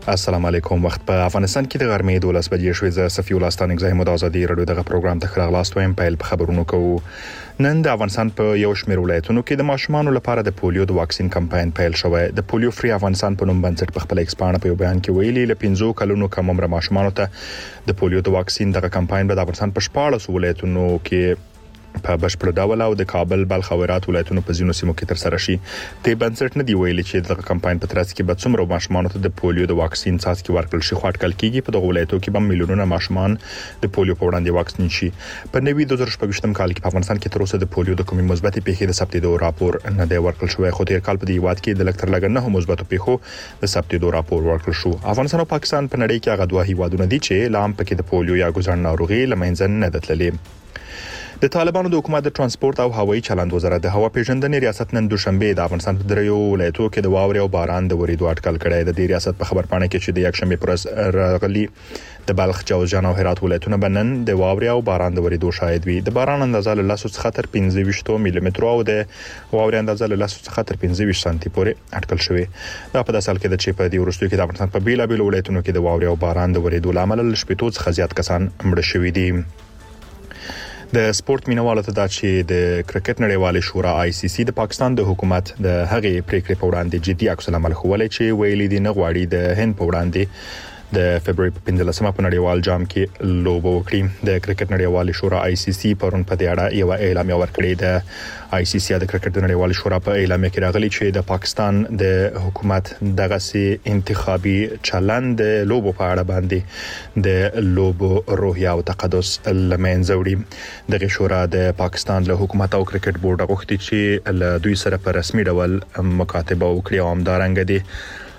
السلام علیکم. وخت په افغانستان کې د غرمې 12 بجې شوې. زه صفي الله ستانک زایم د ازادي رادیو دغه پروګرام ته خلاص وایم. پیل په خبرونو کوو. نن د افغانستان په یو شمېر ولایتونو کې د ماشومانو لپاره د پولیو د واکسین کمپاین پیل شوی. د پولیو فری افغانستان په نوم بنسټ په خپل ایکسپانډ په یو بیان کې ویلي ل 15 کلونو کم عمر ماشومانو ته د پولیو د واکسین دغه کمپاین به د افغانستان په 14 ولایتونو کې په بشپړ ډول او د کابل بلخ او هرات ولایتونو په ځینو سیمو کې تر سره شي. د بنسټ نه دی ویلي چې د کمپاین په ترڅ کې به څومره ماشومانو ته د پولیو د واکسین څاڅکي ورکړل شي. خو اټکل کېږي په دغه ولایتونو کې به میلیونونه ماشومان د پولیو په وړاندې واکسین شي. په نوي 2024 کال کې په افغانستان کې تر اوسه د پولیو د کومې مثبتې پیښې د ثبتېدو راپور نه دی ورکړل شوی. خو تیر کال په دې هیواد کې د لکتر لګ نه مثبتو پیښو د ثبتېدو راپور ورکړل شو. افغانستان او پاکستان په نړۍ کې هغه دوه هیوادونه دي چې لام پکې د پولیو یا ګوزن ناروغي لمنځه نه دتللې. د طالبانو د حکومت د ترانسپورت او هوایي چلند وزارت د هوا پیژندنې ریاست نن دوشنبه د افغانستان په دریو ولایتونو کې د واورې او باران د وریدو اټکل کړی. د دې ریاست په خبرپاڼه کې چې د یکشنبه پر ورځ راغلي د بلخ، جوزجان او هرات ولایتونه بنن د واورې او باران د وریدو شاهد وي. د باران اندازه له 10 څخه تر 15 ملي متر او د واورې اندازه له 10 څخه تر 15 سانتي پورې اټکل شوی. دا په داسې حال کې د چې په دې وروستیو کې د افغانستان په بیلابل ولایتونو کې د واورې او باران د وریدو لامل له شپږ څخه زیات کسان مړه شوي دي. د سپورت مینوالو ته دا چې د کرکټ نړیوالې شورا ICC د پاکستان د حکومت د هغې پریکړې په وړاندې جدي عکس العمل ښوولی چې ویلي دي نه غواړي د هند په وړاندې د فبرवरी په 15مه په نړیوال جام کې لوبه وکړي. د کرکټ نړیوالې شورا ICC پرون په دې اړه یو اعلامیه ورکړې. د ICC د کرکټ نړیوالې شورا په اعلامیه کې راغلي چې د پاکستان د حکومت دغه سي انتخابي چلند د لوبو په اړه باندې د لوبو روحیه او تقدس لمنځه وړي. دغه شورا د پاکستان له حکومت او کرکټ بورډ غوښتي چې له دوی سره په رسمي ډول مکاتبه وکړي او همدارنګه دي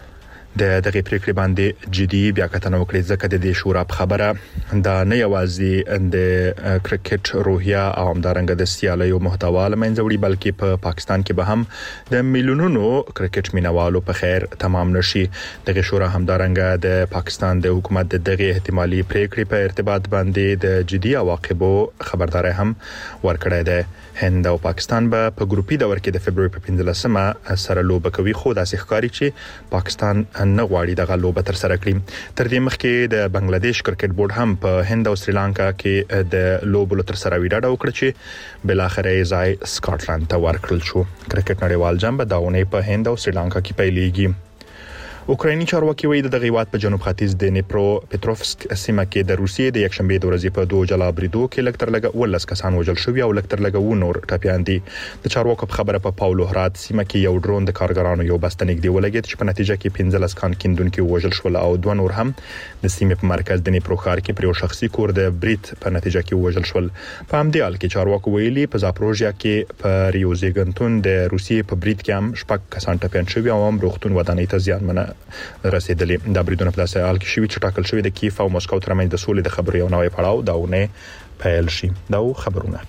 د دغه پریکړې باندې جدي بیا کتنه وکړي. ځکه د دې شورا په خبره دا نه یوازې د کرکټ روحیه او همدارنګه د سیالیو محتوا لمنځه وړي بلکې په پاکستان کې به هم د میلیونونو کرکټ مینوالو په خیر تمام نشي. دغه شورا همدارنګه د پاکستان د حکومت د دغه احتمالي پریکړې په ارتباط باندې د جدي عواقبو خبرداري هم ورکړې ده. هند او پاکستان به په ګروپي دور کې د فبرवरी په 15مه سره لوبه کوي. خو داسې ښکاري چې پاکستان نه غواړي دغه لوبه تر سره کړي. تر دې مخکې د بنگلاديش کرکټ بورډ هم په هند او سریلانکا کې د لوبو تر سره ویډاډ وکړ چې بل اخر یې ځای سکاټلند ته ورکړل شو. کرکټ نړیوال جام به داونه په هند او سریلانکا کې پیلېږي. اوکرایني چارواکي وایي د هیواد په جنوب ختیځ د نیپرو پټروفسک سیمه کې د روسیې د یکشنبه د ورځې په دوه جلا بریدو کې لکتر لګ 12 کسان وژل شوي او لکتر لګ و نور ټپيان دي. د چارواکو په خبره په پاولو هرات سیمه کې یو ډرون د کارګرانو یو بس ته نږدې ولګید چې په نتیجه کې 15 کان کیندونکو وژل شول او دوه نور هم د سیمې په مرکز د نیپرو ښار کې پر یو شخصي کور د برید په نتیجه کې وژل شول. په همدې حال کې چارواکو ویلي په زاپروژیا کې په ریو زیګنتون د روسیې په برید کې هم شپږ کسان ټپيان شوي او هم روغتون ودانۍ ته زیان رسید. د بریدونو په داسې حال کې شوي چې ټاکل شوی د کیف او مسکو ترمنځ د سولې د خبرو یو نوې پړاو داونه پیل شي. دا خبرونه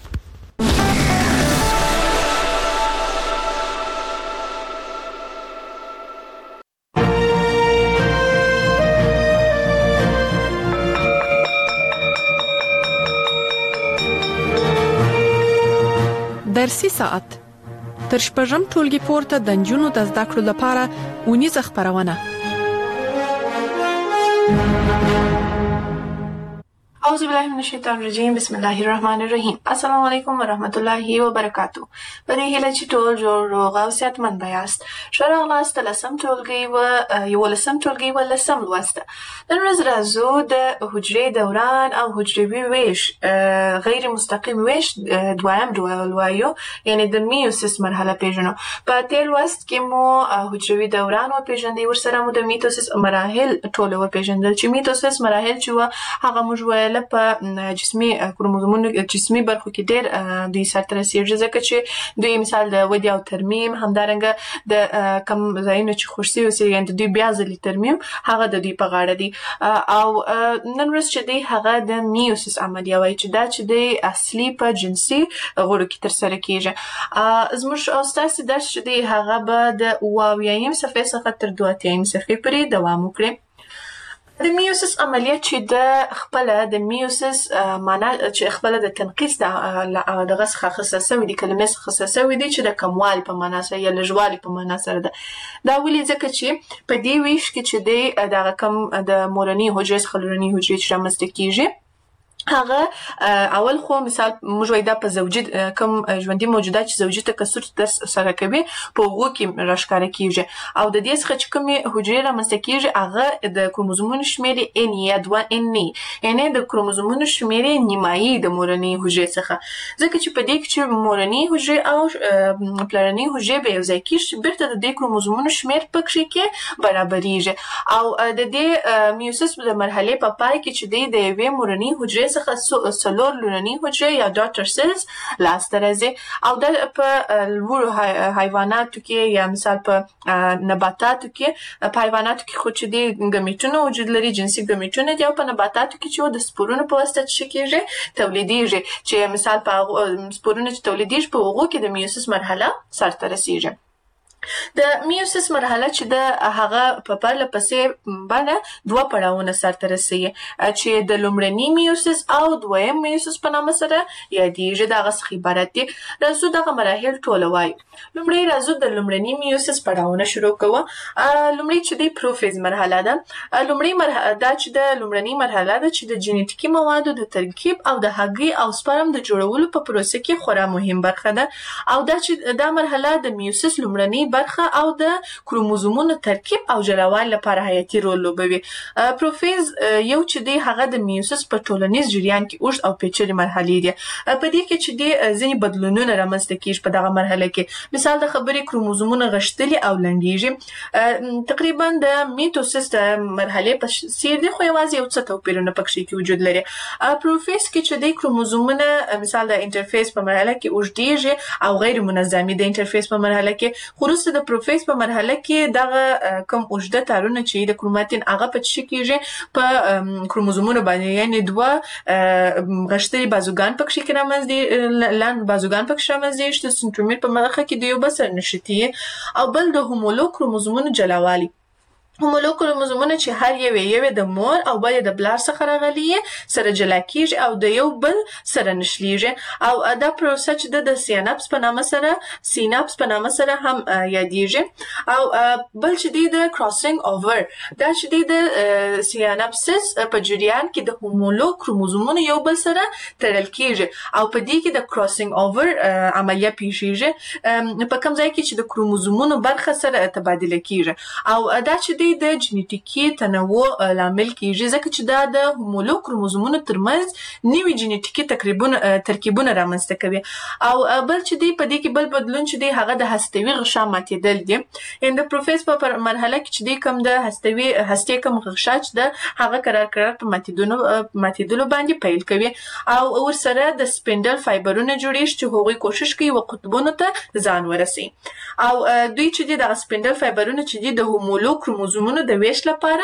درسي ساعت تر شپږم ټولګي پورته د نجونو د زده کړو لپاره ونیزه خبرونه. اعوذ بالله من الشیطان الرجیم. بسم الله الرحمن الرحیم. السلام علیکم ورحمت الله وبرکاتو. پرې هله چې ټول جوړ روغ او صحتمند یاست. ښه راغلاست لسم ټولګي و یو لسم ټولګي و لسم لوست. نن ورځ راځو د حجرې دوران او حجروي ویش غیر مستقیم ویش دویم ډول وایو، یعنی د میوسیس مرحله پیژنو. په تیر لوست کې مو حجروي دوران او پیژندې ورسره مو د میټوسیس مراحل ټول و پیژندل چې میټوسیس مراحل چې هغه موږ ویل په جسمي کروموزومونو جسمي برخو کې ډېر دوی سره رسیږي، ځکه چې دوی مثال د ودې او ترمیم همدارنګه د کم ځایونو چې خوشسي اوسي یعنی دوی بیا ځلې ترمیم هغه د دوی په غاړه دي. او نن ورځ چې دی هغه د میوسیس عملیه وایي چې دا چې دی اصلي په جنسي غړو کې تر سره کیږي. زموږ او ستاسو درس چې دی هغه به د 28 صفحې څخه تر 32 صفحې پورې دوام وکړي. د میوسس عملیات چې د خپل د میوسس معنا چې خپل د تنقیص د غس خاصه وي د کلمې خاصه وي چې د کموال په معنا سره یا لږوالي په معنا سره ده. دا ولې ځکه چې په دې ویش کې چې د کم د مورني حجرې څخه لورني حجرې چې رامنځته کیږي هغه اول خو مثال موږ وایو دا په زوجي کوم ژوندۍ موجودات چې زوجي تکثر سره کوي په هغو کې راښکاره کیږي او د دې څخه چې کومې حجرې رامنځته کیږي هغه د کروموزومونو شمېر ان یا 2 ان یعنی د کروموزومونو شمېر نیمایي د مورنۍ حجرې څخه ځکه چې په دې کې چې مورنۍ حجرې او پلرنۍ حجرې به یو ځای کیږي بیرته د دې کروموزومونو شمېر پکې کې برابرېږي او د دې میوسس د مرحلې په پای کې چې د یوې مورنۍ حجرې څخه څلور لورنۍ حجرې یا ډاټر سیلز لاسته راځي او د په لوړو حیواناتو کې یا مثال په نباتاتو کې په حیواناتو کې خو چې د ګمیټونو وجود لري جنسي ګمیټونه دي او په نباتاتو کې چې د سپورونو په واسطه څه کېږي تولیدېږي چې مثال په سپورونو چې تولیدېږي په هغو کې د میوسس مرحله سرته رسیږي. د میوسس مرحله چې د هغه په پرله پسې باندې دوه پړاوونه سرته رسیږي چې د لومړني میوسس او دویم میوسس په نامه سره یادېږي. دغه څخه عبارت دي. راځو دغه مراحل ټوله وایو. لومړی راځو د لومړني میوسس پړاوونه شروع کوو. لومړی چې د پروفیز مرحله ده. لومړی مرحله دا چې د لومړني مرحله ده چې د جینیټیکي موادو د ترکیب او د هګۍ او سپرم د جوړولو په پروسه کې خورا مهم برخه ده او دا چې دا مرحله د میوسس لومړني برخه او د کروموزومونو ترکیب او جلاوالي لپاره حیاتي رول لوبوي. پروفیز یو چې دی هغه د میوسس په ټولنیز جریان کې اوږد او پیچلې مرحلې دي. په دې کې چې دی ځینې بدلونونه رامنځته کیږي په دغه مرحله کې. مثال د خبرې کروموزومونه غښتلي او لنډیږي. تقریبا د میټوسس د مرحلې په څیر دي خو یوازې یو څه توپیرونه پکې کې وجود لري. پروفیز کې چې دی کروموزومونه مثال د انټرفیس په مرحله کې اوږدیږي او غیر منظمي د انټرفیس په مرحله کې خو وروسته د پروفیز په مرحله کې دغه کوم اوږده تارونه چې د کروماتین هغه په څه کېږي په کروموزومونو باندې یعنی دوه غښتلي بازوګان پکې کې رامنځته لاندې بازوګان پکې رامنځته چې د سنترومیر په برخه کې د یو بل سره نښتي او بل د هومولو کروموزومونو جلاوالي. هومولو کروموزومونه چې هر یو د مور او بل د بلار څخه راغلي سره جلا کیږي او د یو بل سره نښلیږي او دا پروسه چې د سیناپس په نامه سره هم یادېږي او بل چې دی د کراسینګ اوور دا چې دی د سیناپسس په جریان کې د هومولو کروموزومونو یو بل سره تړل کیږي او په دې کې د کراسینګ اوور عملیه پیښیږي په کوم ځای کې چې د کروموزومونو برخه سره تبادله کیږي او دا چې دی د جینیټیکي تنوع لامل کیږي ځکه چې دا د هومولو کروموزومونو ترمنځ نوي جینیټیکي ترکیبونه رامنځته کوي او بل چې دی په دې کې بل بدلون چې دی هغه د هستوي غشا ماتېدل دي. ان د پروفیز په مرحله کې چې دی کوم د هستې کوم غشا چې ده هغه قرار په ماتېدلو باندې پیل کوي او ورسره د سپینډل فایبرونه جوړیږي چې هغوی کوشش کوي و قطبونو ته ځان ورسي او دوی چې دی د سپینډل فایبرونه چې دی د هومولو کروموزومونو د ویش لپاره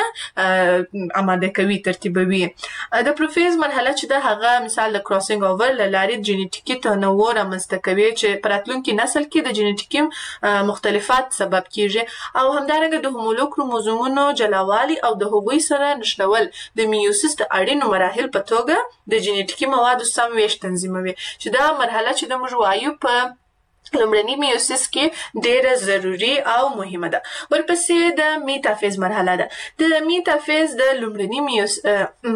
آماده کوي ترتیبوي. د پروفیز مرحله چې ده هغه مثال د کراسینګ اوور له لارې جینیټیکي تنوع رامنځته کوي چې په راتلونکي نسل کې د جینیټیکي مختلفات سبب کیږي او همدارنګه د هومولو کروموزومونو جلاوالي او د هغوی سره نښلول د میوسس د اړینو مراحل په توګه د جینیټیکي موادو سم ویش تنظیموي چې دا مرحله چې د موږ وایو په لومړني میوسس کې ډیره ضروري او مهمه ده. ورپسې د میټافیز مرحله ده. د میټافیز د لومړني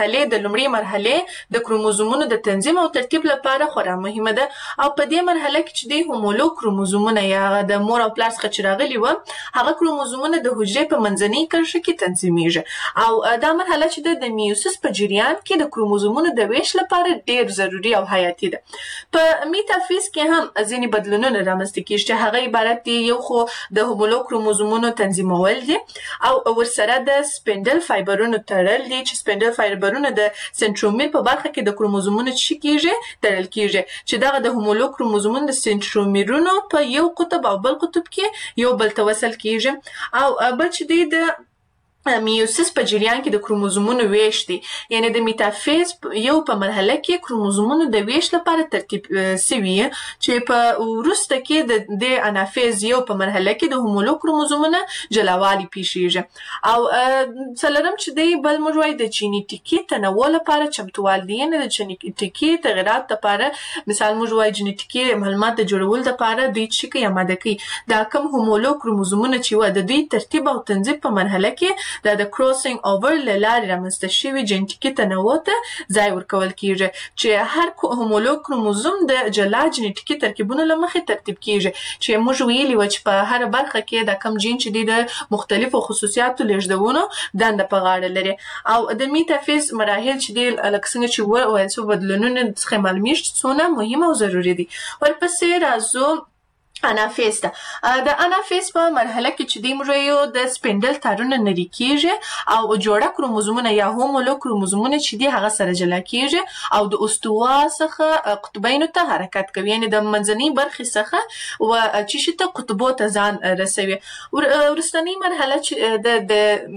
مرحله د کروموزومونو د تنظیم او ترتیب لپاره خورا مهمه ده او په دې مرحله کې چې د هومولو کروموزومونه یا د مور او پلار څخه چې راغلي و هغه کروموزومونه د حجرې په منځنۍ کرښه کې تنظیمیږي او دا مرحله چې د میوسس په جریان کې د کروموزومونو د ویش لپاره ډیر ضروري او حیاتي ده. په میټافیز کې هم ځینې بدلونونه رامنځته کیږي چې هغه عبارت دي یو خو د هومولو کروموزومونو تنظیمول دي او ورسره د سپینډل فایبرونو تړل دي چې سپینډل فایبرونه د سنترومیر په برخه کې د کروموزومونو کیږي تړل کیږي چې دغه د هومولو کروموزومونو د سنترومیرونو په یو قطب او بل قطب کې یو بل ته وصل کیږي او بل چې د میوسس په جریان کې د کروموزومونو ویش دی. یعنی د میتافیز یو په مرحله کې کروموزومونو د ویش لپاره ترتیب سوي چې په وروسته کې د انافیز یو په مرحله کې د هومولوګ کروموزومونو جلاوالي پیښیږي. او څلورم چې دی بل موږ وایو د جینیټیکي تنوع لپاره چمتووال دی. یعنی د جینیټیکي تغیرات لپاره مثال موږ وایو جینیټیکي معلومات د جوړولو لپاره دوی چې کوي آماده کوي دا کوم هومولوګ کروموزومونه چې و د دوی ترتیب او تنظیم په مرحله کې د کروسینګ اوور لارې رامنځته شوي جینټیکي تنوع ته ځای ورکول کیږي چې هر هومولوګ کروموزوم د جلا جینټیکي ترکیبونو له مخې ترتیب کیږي چې موږ ویلي و چې په هر برخه کې د کم جین چې د مختلفو خصوصیاتو لیږدونو دنده په غاړه لري. او د میتافیز مراحل چې دی لکه څنګه چې وویل څو بدلونونه څخه معلومیږي څونه مهمه او ضروري دي. ورپسې راځو انافیز ته. د انافیز په مرحله کې چې دی موږ د سپینډل تارونه نری کیږي او جوړه کروموزومونه یا هومولوګ کروموزومونه چې دی هغه سره جلا کیږي او د استوا څخه قطبینو ته حرکت کوي. یعنی د منځنۍ برخې څخه و چې ته قطبو ته ځان رسوي. ورستنی مرحله چې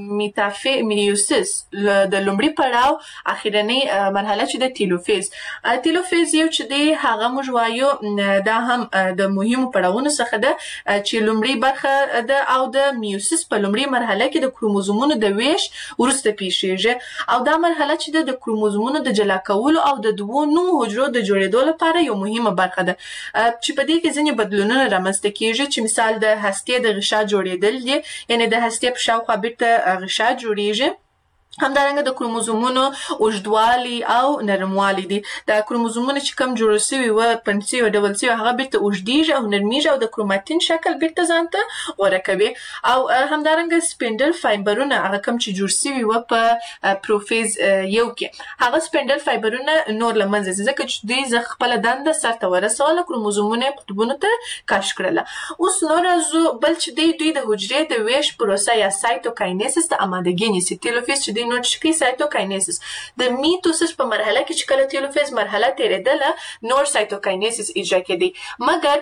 د میوسس د لومړي پړاو اخیرنی مرحله چې د تیلوفیز. تیلوفیز یو چې دی هغه موږ وایو دا هم د مهمو پړاو څخه ده چې لومړی برخه ده او د میوسس په لومړی مرحله کې د کروموزومونو د ویش وروسته پیښیږي او دا مرحله چې د کروموزومونو د جلا کولو او د دوو نوو حجرو د جوړېدو لپاره یو مهمه برخه ده چې په دې کې ځینې بدلونونه رامنځته کیږي چې مثال د هستې د غشا جوړېدل دي. یعنی د هستې په شاوخوا بیرته غشا جوړیږي. همدارنګه د کروموزومونو اوږدوالي او نرموالي دي. د کروموزومونو چې کم جوړ شوي و پنسي او ډبل سي هغه بیرته اوږدیږي او نرمیږي او د کروماتین شکل بیرته ځان ته غوره کوي. او همدارنګه سپینډل فایبرونه هغه کم چې جوړ شوي و په پروفیز یو کې هغه سپینډل فایبرونه نور له منځه ځي ځکه چې دوی خپله دنده سرته ورسوله کروموزومونه قطبونو ته کش کړله. اوس نو راځو بل چې دوی د حجرې د ویش پروسه یا سایتوکاینیسس ته آمادګي نیسي. تیلوفیز چې نو چې سایتوکاینیسس د میټوسس په مرحله کې چې کله تیلوفیز مرحله تیریدله نور سایتوکاینیسس اجرا کېدی مګر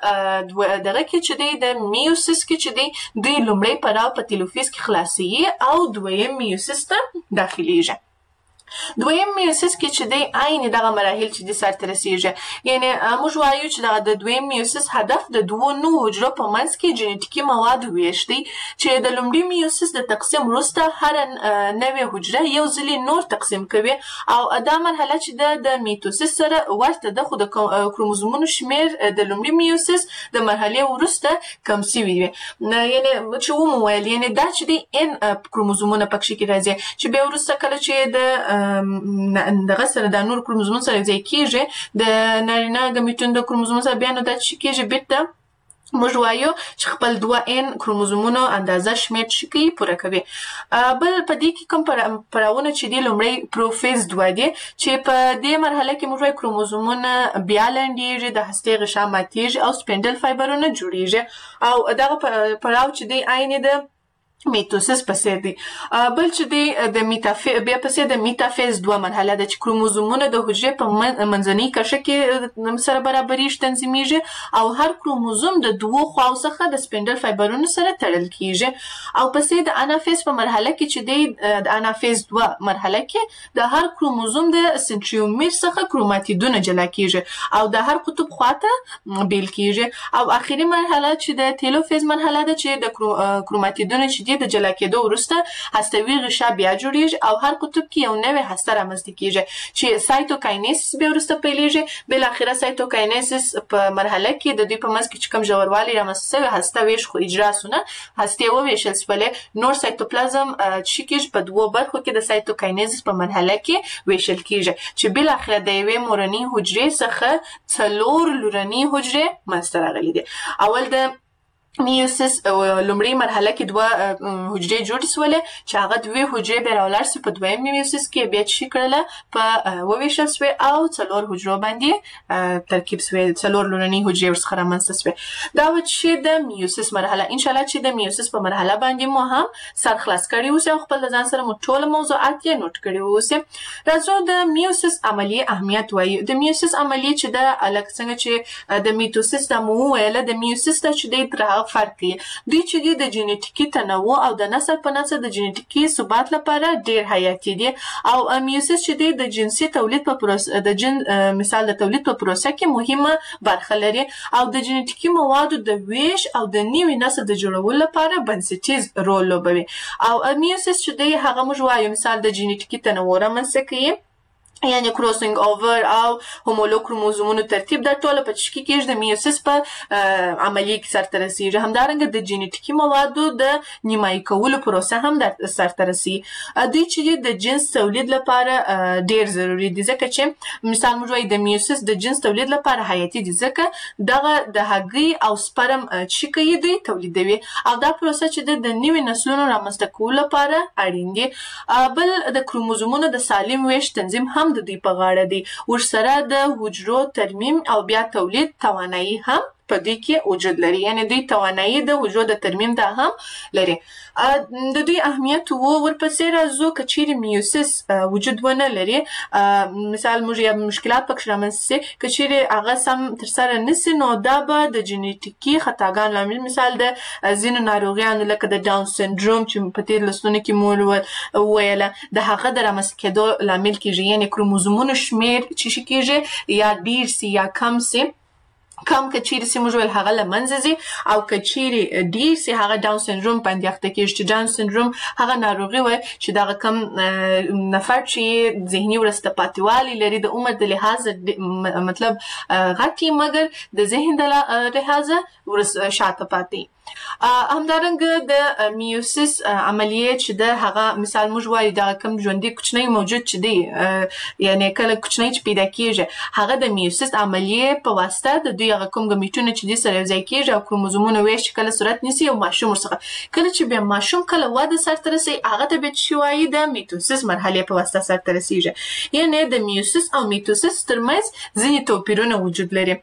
په دغه کې چې دی د میوسس کې چې دی دوی لومړی پړاو په تیلوفیز کې خلاصي او دویم میوسس ته داخليږي. دویم میوسس کې چې دی عین دغه مراحل چې د سرته رسیږي. یعنی موږ وایو چې د دویم میوسس هدف د دوو نوو حجرو په منځ کې جینیټیکي مواد ویش دی چې د لومړي میوسس د تقسیم وروسته هر نوې حجره یو ځلې نور تقسیم کوي او دا مرحله چې د میټوسس سره ورته ده خو د کروموزومونو شمیر د لومړي میوسس د مرحلې وروسته کم شوی وي. یعنی چې ومویل یعنی دا چې دی ان کروموزومونه پکې کې راځي چې بیا وروسته کله چې د دغه سره د نور کروموزومونو سره ځای کیږي د نارینه ګمیټون د کروموزوم سره بیا نو دا چې کیږي بیرته موږ وایو چې خپل 2n کروموزومونو اندازه شمېر شي پوره کوي. بل په دې کې کوم پړاوونه چې دی لومړی پروفیز 2 دی چې په دې مرحله کې موږ وایو کروموزومونه بیا لنډیږي د هستې غشا ماتیږي او سپینډل فایبرونه جوړیږي او دغه پړاو چې دی عین د میټوسس پسې دی. بل چې دی د بیا پسې د میټافیز 2 مرحله ده چې کروموزومونه د حجرې په منځنۍ کرښه کې سره برابرېږي تنظیمیږي او هر کروموزوم د دوو خواو څخه د سپینډل فایبرونو سره تړل کیږي. او پسې د انافیز په مرحله کې چې دی د انافیز 2 مرحله کې د هر کروموزوم د سنټریومیر څخه کروماتیدونه جلا کیږي او د هر قطب خواته بیل کیږي. او اخیری مرحله چې د تیلوفیز مرحله ده چې د کروماتیدونه چې د جلا کېدو وروسته هستوي غشا بیا جوړیږي او هر قطب کې یو نوې هسته رامنځته کیږي چې سایتوکاینیسس بیا وروسته پیلېږي. بل اخره سایتوکاینیسس په مرحله کې د دوی په منځ کې چې کوم ژوروالی رامنځته شوی هسته ویش خو اجرا سونه هستې وویشل شولې نور سایتوپلازم چې کېږي په دوو برخو کې د سایتوکاینیسس په مرحله کې ویشل کیږي چې بل اخره د یوې مورنۍ حجرې څخه 4 لورنۍ حجرې منځته راغلي دي. اول د میوسس لومړی مرحله کې 2 حجرې جوړې شولې چې هغه 2 حجرې بیا راولاړ سي په دویم میوسس کې بیا چې کړله په وویشل سوې او 4 حجرو باندې ترکیب سوې 4 لورنۍ حجرې ورڅخه رامنځته سوې. دا و چې د میوسس مرحله ان شاء الله چې د میوسس په مرحله باندې مو هم سر خلاص کړی اوسه او خپل ځان سره مو ټول موضوعات یې نوٹ کړی اوسه. راځو د میوسس عملیه اهمیت وایو. د میوسس عملیه چې د الګ څنګه چې د میټوسس د مو ویله د میوسس ته چې د فرق کوي. دوی چې د جینیټیکي تنوع او د نسل په نسل د جینیټیکي ثبات لپاره ډیر حیاتي دي او میوسیس چې د جنسي تولید په پروسه مثال د تولید په پروسه کې مهمه برخه لري او د جینیټیکي موادو د ویش او د نوي نسل د جوړولو لپاره بنسټیز رول لوبوي. او میوسیس چې دی هغه موږ وایو مثال د جینیټیکي تنوع رامنځته کوي یعنی کروسینګ اوور او هومولوګ کروموزومونو ترتیب د ټوله په چشکي کې د میوسیس په عملیه کې سرته رسیږي. همدارنګه د جینیټیکي موادو د نیمایي کولو پروسه هم د سرته رسي. دوی چې د جنس تولید لپاره ډیر ضروری دي ځکه چې مثال موږ وایو د میوسیس د جنس تولید لپاره حیاتي دي ځکه دغه د هګۍ او سپرم چې کوي دوی تولیدوي او دا پروسه چې د نوي نسلونو رامنځته کولو لپاره اړین دي. بل د کروموزومونو د سالم ویش تنظیم هم د دوی په غاړه دی. ورسره د حجرو ترمیم او بیا تولید توانایي هم په دې کې وجود لري یعنی دوی توانایي د حجرو د ترمیم ته هم لري. د دوی اهمیت ورپسې راځو که چیرې میوسیس وجود ونه لري مثال موږ یا مشکلات پکې رامنځته شي که چیرې هغه سم ترسره نشي نو دا به د جینیټیکي خطاګانو لامل مثال د ځینو ناروغیانو لکه د ډاون سنډروم چې په تیر لسلونو کې مو وویله د هغه د رامنځته کېدو لامل کیږي یعنی کروموزومونو شمیر چې شي کیږي یا ډیر سي یا کم سي کم که چیرې سي موږ ویل هغه له منځه ځي او که چیرې ډیر سي هغه ډاون سنډروم باندې اخته کیږي چې ډاون سنډروم هغه ناروغي وي چې دغه کم نفر چې ذهني ورسته پاتېوالی لري د عمر د لحاظ مطلب غټي مګر د ذهن د لحاظ شاته پاتې. همدارنګه د میوسیس عملیه چې د هغه مثال موږ وایو د کوم ژوندۍ کوچنی موجود چې دی یعنی کله کوچنی چې پیدا کیږي هغه د میوسیس عملیه په واسطه د دوی هغه کوم ګمیټونه چې د سره یو ځای کیږي او کروموزومونه ویش کله صورت نیسي او ماشوم ورڅخه کله چې بیا ماشوم کله واده سرته رسي هغه ته به شوي د میټوسیس مرحله په واسطه سرته رسیږي یعنی د میوسیس او میټوسیس ترمنځ ځینې توپیرونه وجود لري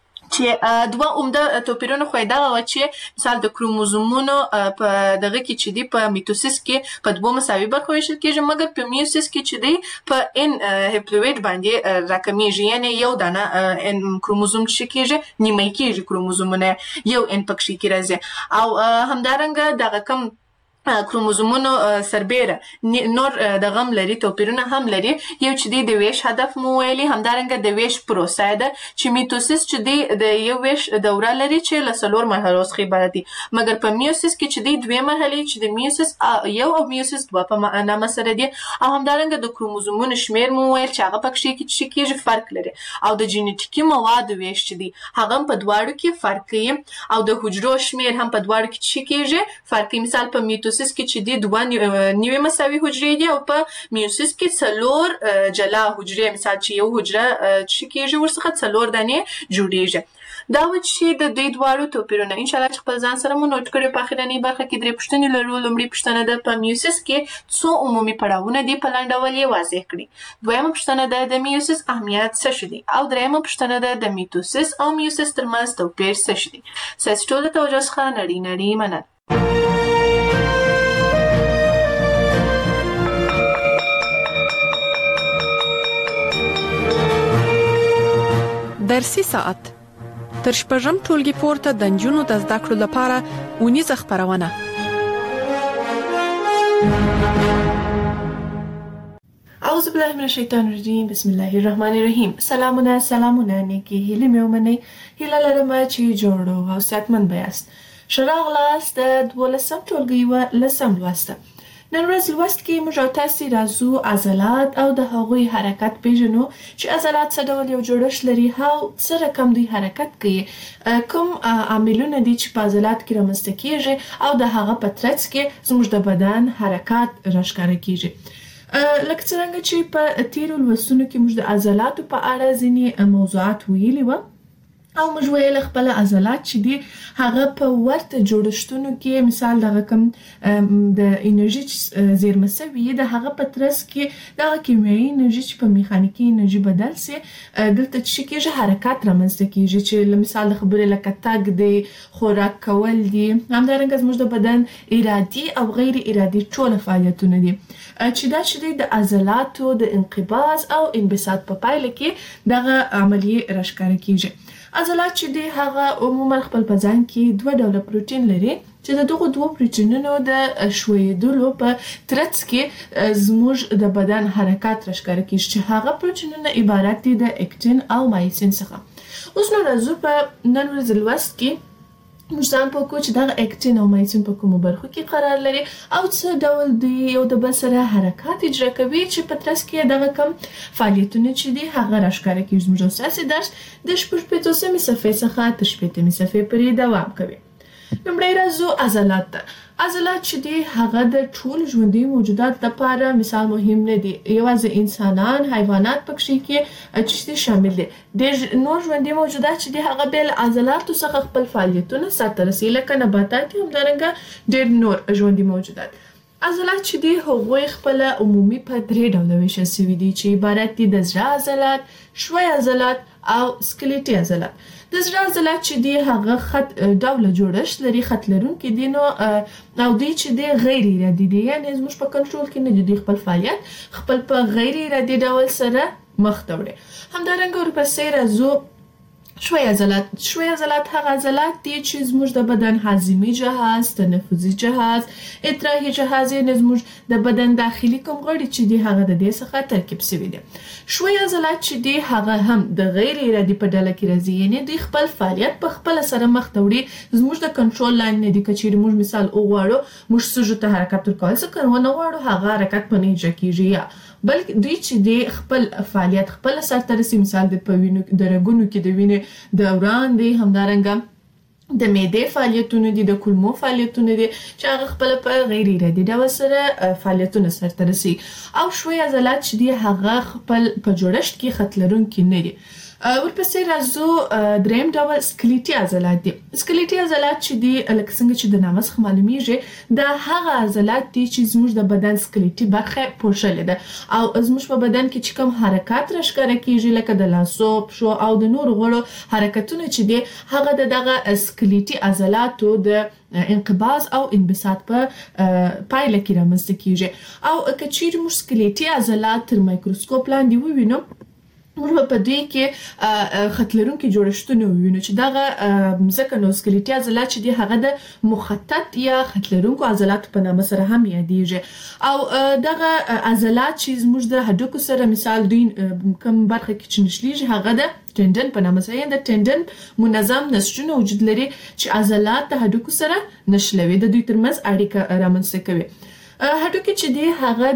چې دوه عمده توپیرونه خو دا و چې مثال د کروموزومونو په دغه کې چې دی په میټوسیس کې په دوه مساوي برخو ویشل کېږي مګر په میوسیس کې چې دی په ان هپلوئید باندې راکمیږي یعنی یو دانه ان کروموزوم چې کېږي نیمه کېږي کروموزومونه یو ان پکې کې راځي او همدارنګه دغه کم کروموزومونو سربېره نور د غم لري توپیرونه هم لري یو چې دی د ویش هدف مو ویلي همدارنګه د ویش پروسه ده چې میټوسیس چې دی د یو ویش دوره لري چې له څلور مرحلو څخه عبارت دي مګر په میوسیس کې چې دی دوه مرحلې چې د میوسیس یو او میوسیس دوه په نامه سره دي او همدارنګه د کروموزومونو شمیر مو ویل چې هغه پکې چې کېږي فرق لري او د جینیټیکي موادو ویش چې دی هغه په دواړو کې فرق کوي او د حجرو شمیر هم په دواړو کې چې کېږي فرق مثال په میټوسیس کې چې دی دوه نیوي مساوي حجرې دي او په میوسیس کې څلور جلا حجرې مثال چې یو حجره چې کېږي ورڅخه څلور دانې جوړیږي. دا و چې د دوی دواړو توپیرونه ان شاء الله چې خپل ځان سره مو نوٹ کړئ. په اخرنۍ برخه کې درې پوښتنې لرو. لومړی پوښتنه ده په میوسیس کې څو عمومي پړاوونه دي په لنډ ډول یې واضح کړئ. دویمه پوښتنه ده د میوسیس اهمیت څه شی دی او دریمه پوښتنه ده د میټوسیس او میوسیس ترمنځ توپیر څه شی دی. ستاسو ټول توجه څخه نړۍ مننه. درسي ساعت تر شپږم ټولګي پورته د نجونو د زده کړو لپاره اونیزه خبرونه. اعوذ بالله من الشیطان الرجیم. بسم الله الرحمن الرحیم. سلامونه نیکی هیله مې ومنئ. هیله لرم چې جوړ او صحتمند یاست. ښه راغلاست د 12م ټولګي و لسم لوست. نن ورځ لوست کې موږ تاسو راځو عضلات او د هغوی حرکت پیژنو چې عضلات څه ډول یو جوړښت لري او څه رقم دوی حرکت کوي کوم عاملونه دي چې په عضلات کې رامنځته کیږي او د هغه په ترڅ کې زموږ د بدن حرکات راښکاره کیږي. لکه څنګه چې په تیرو لوستونو کې موږ د عضلاتو په اړه ځینې موضوعات ویلي و او موږ ویل خپل عضلات چې دي هغه په ورته جوړښتونو کې مثال دغه کوم د انرژي زیرمه سوي د هغه په ترڅ کې دغه کیمیاوي انرژي چې په میخانیکي انرژي بدل سي دلته چې کېږي حرکت رامنځته کېږي چې مثال د خبرې لکه تګ دی خوراک کول دي همدارنګه زموږ د بدن ارادي او غیر ارادي ټول فعالیتونه دي چې دا چې د عضلاتو د انقباض او انبساط په پایله کې دغه عملیه راښکاره کېږي. عضلات چې دی هغه عموما خپل په ځان کې دوه ډوله پروتین لري چې د دغه دوه پروتینونو د ښویېدلو په ترڅ کې زموږ د بدن حرکات راښکاره کیږي چې هغه پروتینونه عبارت دي د اکټین او مایسین څخه. اوس نو راځو په نن ورځ لوست کې موږ ځان پوهکو چې دغه اکټین او مایسین په کومو برخو کې قرار لري او څه ډول دوی یو د بل سره حرکات اجرا کوي چې په ترڅ کې دغه کم فعالیتونه چې دي هغه راښکاره کیږي. زموږ اساسي درس د 45 صفحې څخه تر 60 صفحې پورې دوام کوي. لومړی راځو عضلات ته. عضلات چې دي هغه د ټول ژوندي موجودات لپاره مثال مهم نه دي، یوازې انسانان، حیوانات پکې کې چې شامل دي. ډېر نور ژوندي موجودات چې دي هغه بل عضلاتو څخه خپل فعالیتونه سرته رسوي لکه نباتات هم همدارنګه ډېر نور ژوندي موجودات. عضلات چې دي هغوی خپل عمومي په 3 ډوله ویشل شوي دي چې عبارت دي د زړه عضلات، ښوی عضلات او سکلیټي عضلات. د زړه عضلات چې دي هغه خط ډوله جوړښت لري، خط لرونکي دي نو او دوی چې دي غیر ارادي دي، یعنې زموږ په کنټرول کې نه دي، خپل فعالیت خپل په غیر ارادي ډول سره مخ ته وړي. همدارنګه ورپسې راځو ښوی عضلات. ښوی عضلات هغه عضلات دي چې زموږ د بدن هاضمي جهاز، تنفسي جهاز، ادراکي جهاز، یعنې زموږ د بدن داخلي کوم غړي چې دي هغه د دې څخه ترکیب شوي دي. ښوی عضلات چې دي هغه هم د غیر ارادي په ډله کې راځي، یعنې دوی خپل فعالیت په خپل سره مخ ته وړي، زموږ د کنټرول لاندې نه دي. که چیرې موږ مثال وغواړو موږ سږو ته حرکت ورکول، څه که ونه غواړو هغه حرکت په نه اجرا کیږي، یا بلکې دوی چې دی خپل فعالیت خپل سرته رسي. مثال د وینو د رګونو کې د وینې دوران دی، همدارنګه د معدې فعالیتونه دي، د کولمو فعالیتونه دي چې هغه خپل په غیر ارادي ډول سره فعالیتونه سرته رسي. او ښوی عضلات چې دي هغه خپل په جوړښت کې خط لرونکي نه دي. ورپسې راځو دریم ډول سکلیټي عضلات دي. سکلیټي عضلات چې دي لکه څنګه چې د نامه څخه معلومیږي دا هغه عضلات دي چې زموږ د بدن سکلیټي برخه پوښلې ده او زموږ په بدن کې چې کوم حرکات راښکاره کیږي لکه د لاسو، پښو او د نورو غړو حرکتونه چې دي هغه د دغه سکلیټي عضلاتو د انقباض او انبساط په پایله کې رامنځته کیږي. او که چیرې موږ سکلیټي عضلات تر مایکروسکوپ لاندې ووینو موږ په دوی کې خط لرونکي جوړښتونه ووینو چې دغه ځکه نو سکلیټي عضلات چې دي هغه د مخطط یا خط لرونکو عضلاتو په نامه سره هم یادیږي. او دغه عضلات چې زموږ د هډوکو سره مثال دوی کوم برخه کې چې نښلېږي هغه د ټندن په نامه سره، د ټندن منظم نسجونه وجود لري چې عضلات د هډوکو سره نښلوي، د دوی ترمنځ اړیکه رامنځته کوي. هډوکي چې دی هغه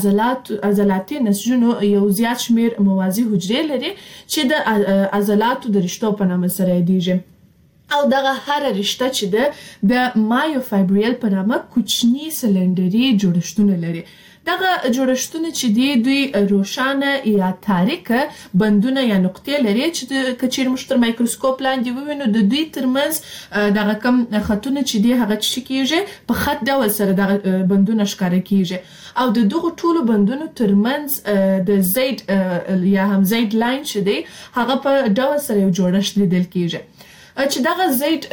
د عضلاتي نسجونو یو زیات شمیر موازي حجرې لري چې د عضلاتو د رشتو په نامه سره یادیږي. او دغه هر رشته چې ده د مایوفایبریل په نامه کوچني سلندري جوړښتونه لري. دغه جوړښتونه چې دي دوی روښانه یا تاریکه بندونه یا نقطې لري چې که چیرې موږ تر مایکروسکوپ لاندې ووینو د دوی ترمنځ دغه کم خطونه چې دي هغه څه کیږي په خط ډول سره دغه بندونه ښکاره کیږي او د دغه ټولو بندونو ترمنځ د زید یا هم زید لاین چې دی هغه په ډول سره یو جوړښت لیدل کیږي چې دغه زید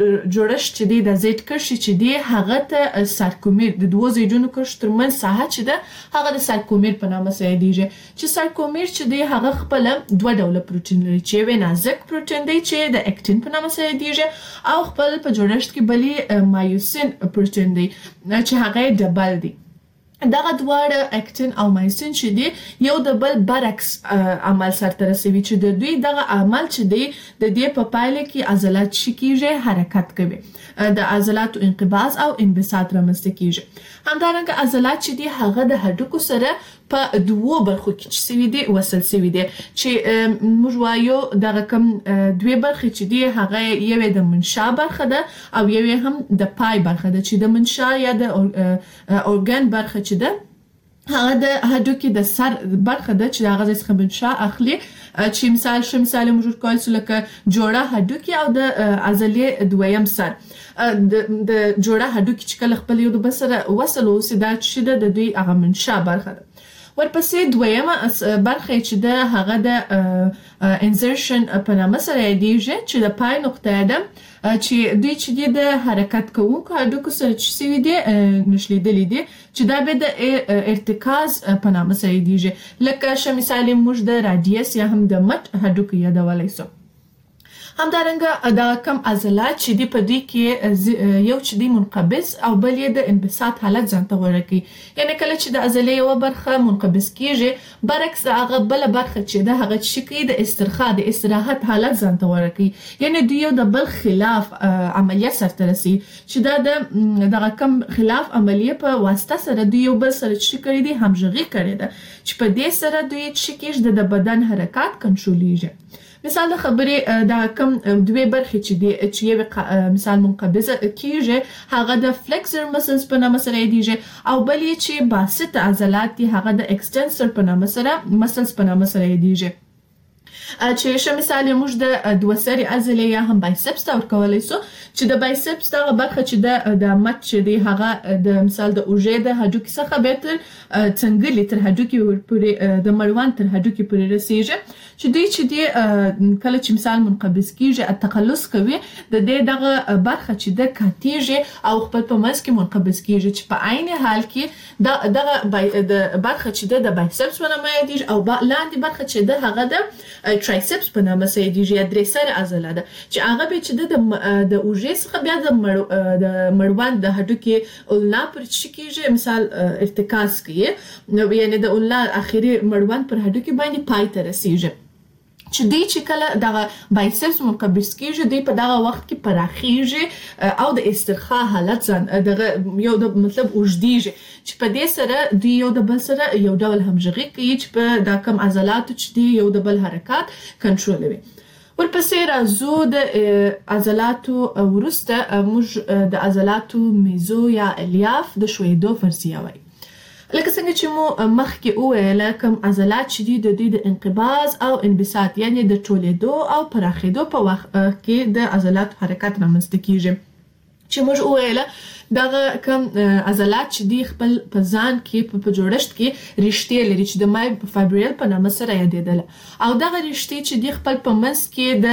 جوړښت چې دی د زید کرښې چې دی هغه ته سارکومیر د دوو زیدونو کرښو ترمنځ ساحه چې ده هغه د سارکومیر په نامه سره یادیږي. چې سارکومیر چې دی هغه خپل دوه ډوله پروتین لري چې یو نازک پروتین دی چې د اکټین په نامه سره یادیږي او خپل په جوړښت کې بلې مایوسین پروتین دی چې هغه ډبل دی. دغه دواړه اکټین او مایسین چې دی یو د بل برعکس عمل سرته رسوي چې د دوی دغه عمل چې دی د دې په پایله کې عضلات کیږي حرکت کوي، د عضلاتو انقباض او انبساط رامنځته کیږي. همدارنګه عضلات چې دی هغه د هډوکو سره په دوو برخو کې چې سوي دي وصل سوي دي چې موږ وایو دغه کوم دوی برخې چې دي هغه یوې د منشا برخه ده او یوې هم د پای برخه ده چې د منشا یا د اورګان برخه چې ده هغه د هډوکي د سر برخه ده چې هغه څخه منشا اخلي چې مثال موږ ورکول لکه جوړه هډوکي او د عضلې دویم سر. د جوړه هډوکي چې کله خپل یو د بل سره وصل اوسي دا چې د دوی هغه منشا برخه ده. ورپسې دویمه برخه چې ده هغه د انزرشن په نامه سره یادیږي چې د پای نقطه ده چې دوی چې د حرکت کوونکو هډوکو سره چې سوي دي نښلېدلي دي چې دا به د ارتکاز په نامه سره یادیږي لکه شه مثال موږ د رادیس یا هم د مټ هډوکو یادولی سو. همدارنګه دا کم عضلات چې دی په دې کې یو چې دی منقبض او بل یې د انبساط حالت ځان ته غوړه کوي. یعنی کله چې د عضلې یو برخه منقبض کیږي برعکس هغه بل برخه چې د هغه چې کوي د استرخاء د استراحت حالت ځان ته غوړه کوي. یعنی دوی یو د بل خلاف عملیه سرته رسي چې دا د دغه کم خلاف عملیه په واسطه سره دوی یو بل سره چې کړی دی همغږي کړی ده چې په دې سره دوی چې کېږي د بدن حرکات کنټرولېږي. مثال د خبرې دا کم دوی برخې چې دی چې یو مثال منقبضه کیږي هغه د فلکسر مسلز په نامه سره یادیږي او بل یې چې باسط عضلات دي هغه د اکستنسر په نامه سره مسلز په نامه سره یادیږي. چې شه مثال موږ د دوه سری عضلې یا هم بایسپس ته ورکولای سو چې د بایسپس دغه برخه چې د مټ چې دی هغه د مثال د اوږې د هډوکي څخه به تر څنګلې تر هډوکي پورې د مړوند تر هډوکي پورې رسیږي چې دوی چې دی کله چې مثال منقبض کیږي تقلص کوي د دې دغه برخه چې د کاتیږي او خپل په منځ کې منقبض کیږي چې په عین حال کې دغه د برخه چې د بایسپس ونامه یادیږي او لاندې برخه چې د هغه د ترایسپس په نامه سره یادیږي درې سره عضله ده چې هغه به چې د اوږې څخه بیا د مړوند د هډوکي اولنا پر چې کیږي مثال ارتکاز کوي نو یعنی د اولنا اخیری مړوند پر هډوکي باندې پای ته رسیږي چې دی چې کله دغه بایسپس منقبض کیږي دی په دغه وخت کې پراخیږي او د استرخاء حالت ځان دغه یو د مطلب اوږدیږي چې په دې سره دی یو د بل سره یو ډول همغږي کوي چې په دا کم عضلات چې دی یو د بل حرکات کنټرولوي. ورپسې راځو د عضلاتو وروسته موږ د عضلاتو میزو یا الیاف د ښویېدو فرضیه وایي. لکه څنګه چې مو مخکې وویل کوم عضلات چې دي د دوی د انقباض او انبساط یعنی د ټولېدو او پراخېدو په وخت کې د عضلاتو حرکت رامنځته کیږي چې موږ وویل دغه کوم عضلات چې دی خپل په ځان کې په جوړښت کې رشتې لري چې د مایوفایبریل په نامه سره یادېدل او دغه رشتې چې دی خپل په منځ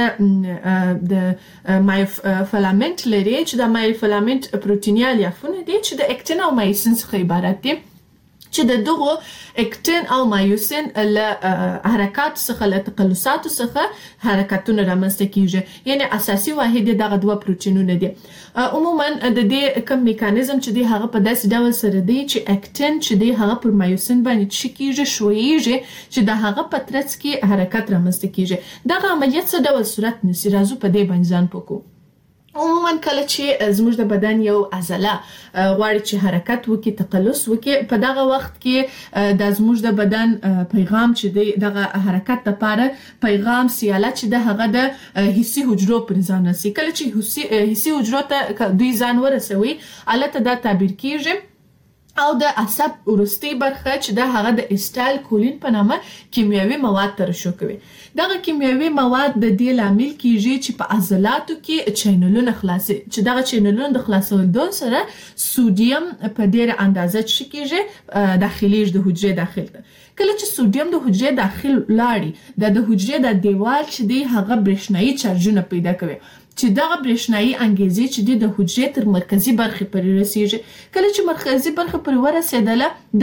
کې د مایوفیلامنت لري چې د مایوفیلامنت پروتینیا الیافونه دي چې د اکتین او مایوسین څخه عبارت دي چې د دغو اکتین او مایوسین له حرکات څخه له تقلصاتو څخه حرکتونه رامنځته کیږي یعنی اساسي واحد دغه دوه پروتینونه دي. عموما د دې کوم میکانیزم چې دی هغه په داسې ډول سره دی چې اکتین چې دی هغه پر مایوسین باندې چې کیږي شویږي چې د هغه په ترڅ کې حرکت رامنځته کیږي. دغه عملیات څه ډول صورت نیسي راځو په دې باندې ځان پوکو. عموما کله چې زموږ د بدن یو عضله غواړي چې حرکت وکړي تقلص وکړي په دغه وخت کې د زموږ د بدن پیغام چې دغه حرکت لپاره پیغام سیاله چې د هغه د حسي حجرو پر ځان رسي. کله چې حسي حجرو ته دوی ځان ورسوي البته دا تعبیر کیږي او د عصب ورستي برخه چې د هغه د اسټایل کولین په نامه کیمیاوي مواد ترشح کوي. دغه کیمیاوي مواد د دې لامل کیږي چې په عضلاتو کې چینلونه خلاصي چې دغه چینلونه د خلاصولو سره سودیم په ډیره اندازه چې کیږي داخليږي د حجرې داخل ته. کله چې سودیم د حجرې داخل لاړي د حجرې د دیوال چې دی هغه برېښنايي چارجونه پیدا کوي چې دغه برېښنايي انګیزې چې د حجرې تر مرکزي برخې پورې رسیږي. کله چې مرکزي برخه پورې ورسېدله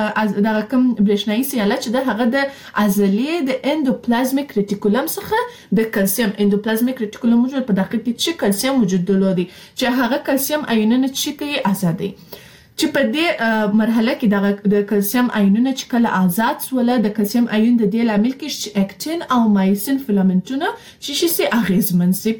دا کوم برېښنايي سیاله چې د هغه د عضلې د اندوپلازمیک ریټیکولم څخه د کلسیم اندوپلازمیک ریټیکولم موجود په داخل کې چې کلسیم وجود درلودي چې هغه کلسیم آیونونه چې کوي آزادي چې په دې مرحله کې د کلسیم آیونونه چې کله آزاد سول د کلسیم آیون د دې لامل کې چې اکتین او مایوسین فیلامنټونه چې شي اغیزمن سي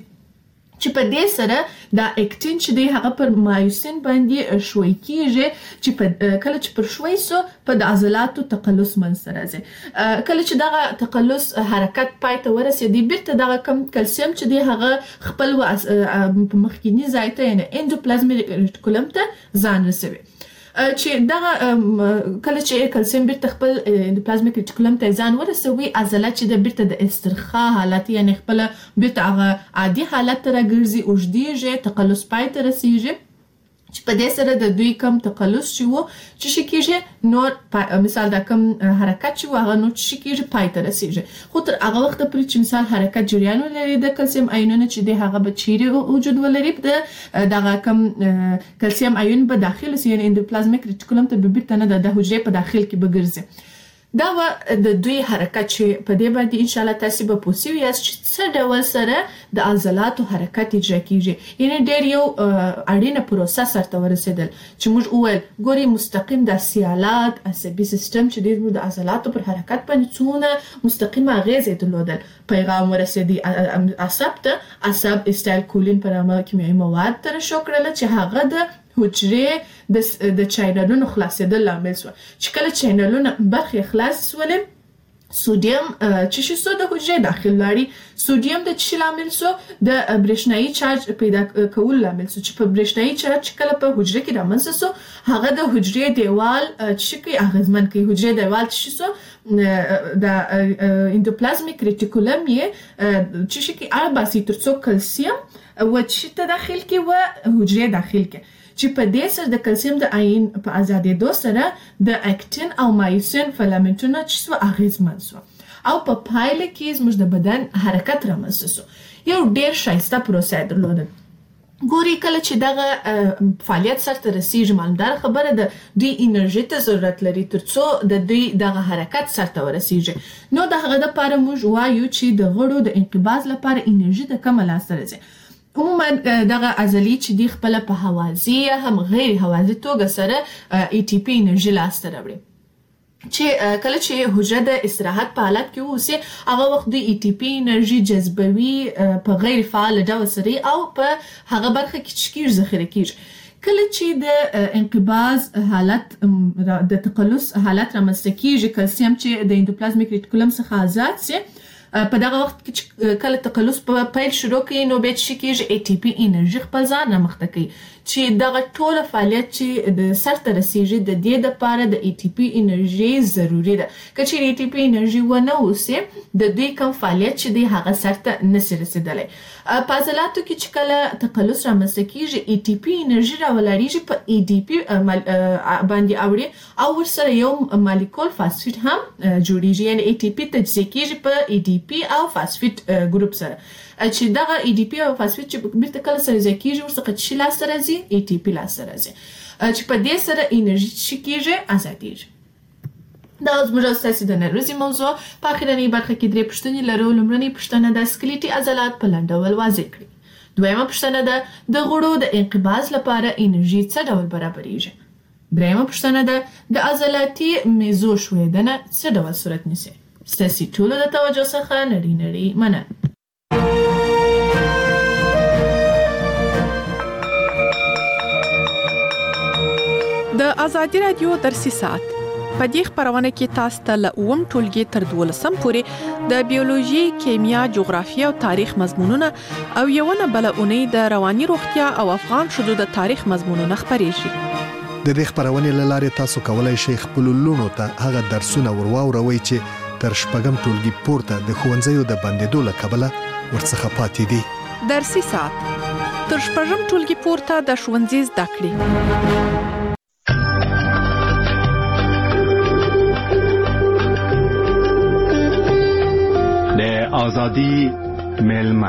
چې په دې سره د اکتین چې دی هغه پر مایوسین باندې شوي کیږي چې کله چې پر شوي سو په د عضلاتو تقلص منځ راځي. کله چې دغه تقلص حرکت پای ته ورسېږي بیرته دغه کم کلسیم چې دی هغه خپل په مخکینی ځای ته یعنی اندوپلازمیک ریټیکولم ته ځان رسوي چې دغه کله چې کلسیم بیرته خپل اندوپلازمیک ریټیکولم ته ځان ورسوي عضله چې د بیرته د استرخاء حالت یعنی خپل بیرته هغه عادي حالت ته راګرځي اوږدیږي تقلص پای ته رسیږي چې په دې سره د دوی کم تقلص شو چې شي کېږي نور مثال دا کم حرکت شو هغه نور چې کېږي پای ته رسیږي خو تر هغه وخت پورې چې مثال حرکت جریان ولري د کلسیم آیونونه چې د هغه به چیرې وجود ولري د دغه کم کلسیم آیون په داخل سي یعنی اندوپلازمیک ریټیکولم ته به بیرته نه د حجرې په داخل کې بګرځي. دا د دوی حرکت چې په دې باندې ان شاء الله تاسو به پوښیو یاست چې څه ډول سره د عضلاتو حرکت اجرا کیږي. یعنی ډېر یو اړینه پروسه سره ورسېدل چې موږ وویل ګوري مستقیم د سیالات عصبي سیستم چې د عضلاتو پر حرکت باندې څونه مستقیمه اغیزه درلودل. پیغام ورسېدي عصب ته، عصب استایلکولین پر نامه کیمیاوي مواد ترشح کړل چې هغه د حجرې د چینلونو خلاصېدل لامل شو. چې کله چینلونه برخې خلاص شولې، سودیم چې شو د حجرې داخل لاړې، سودیم د چی لامل شو د برېښنايي چارج پیدا کول لامل شو چې په برېښنايي چارج کله په حجره کې رامنځته شو هغه د حجرې دیوال چې کوي اغیزمن کوي. حجرې دیوال چې شو د اندوپلازمیک ریټیکولم یې چې کوي ارباسي ترڅو کلسیم و چې ته داخل کې و حجرې داخل کې چې په دې سره د کلسیم د آیون په آزادېدو سره د اکټین او مایوسین فلامنټونه چې سو اغیزمن شو او په پایله کې زموږ د بدن حرکت رامنځته شو. یو ډېر ښایسته پروسه درلوده. ګوري کله چې دغه فعالیت سره رسیږي، مالدار خبره ده دوی انرژي ته ضرورت لري ترڅو د دوی دغه حرکت سره ورسیږي. نو دغه لپاره موږ وایو چې د غړو د انقباض لپاره انرژي د کومه لاسته راځي. عموما دغه عضلې چې دی خپل په هوازی یا هم غیر هوازی توګه سره ای ټي پی انرژي لاسته راوړي چې کله چې حجره د استراحت په حالت کې اوسي هغه وخت د ای ټي پی انرژي جذبوي په غیر فعال ډول سره او په هغه برخه کې چې ذخیره کیږي. کله چې د انقباض حالت د تقلص حالت رامنځته کیږي، کلسیم چې د اندوپلازمیک ریټیکولم څخه آزاد سي، په دغه وخت کې چې کله تقلص په پیل شروع کوي نو به چې کېږي ای ټي پی انرژي خپل ځان رامخته کوي چې دغه ټوله فعالیت چې د سر ته رسیږي د دې لپاره د ای ټي پی انرژي ضروری ده. که چې ای ټي پی انرژي ونه اوسي د دوی کوم فعالیت چې دی هغه سر ته نشي رسیدلی. په عضلاتو کې چې کله تقلص رامنځته کېږي ای ټي پی انرژي راولاړیږي په ای ډي پی باندې اوړي او ورسره یو مالیکول فاسفیټ هم جوړیږي. یعنی ای ټي پی تجزیه کېږي په ای ډي پی او فاسفیټ ګروپ سره چې دغه ای ډي پی او فاسفیټ چې بیرته کله سره ځای کېږي ورڅخه چې لاسته راځي ای ټي پی لاسته راځي چې په دې سره انرژي چې کېږي ازادېږي. دا زموږ ستاسو د نن ورځې موضوع. په اخرنۍ برخه کې درې پوښتنې لرو. لومړنۍ پوښتنه د سکلیټي عضلات په لنډ ډول واضح کړئ. دویمه پوښتنه ده د غړو د انقباض لپاره انرژي څه ډول برابرېږي. دریمه پوښتنه ده د عضلاتي میزو ښویدنه څه ډول صورت نیسي. ستاسو ټولو د توجه څخه نړۍ مننه. د آزادي رادیو درسي ساعت په دې خبرونه کې تاسو ته له اوم ټولګي تر 12 پورې د بیولوژي، کیمیا، جغرافیه او تاریخ مضمونونه او یوونه بل اونۍ د رواني روغتیا او افغان شذو د تاریخ مضمونونه خبرېږي. د دې خبرونه لاره تاسو کولای شئ خپل لونو ته هغه درسونه ورواوروي چې تر شپږم ټولګي پورته د ښوونځیو د بندیدو له کبله ورڅخه پاتې دي. درسي ساعت تر شپږم ټولګي پورته د ښوونځي زده کړې. آزادی میلمه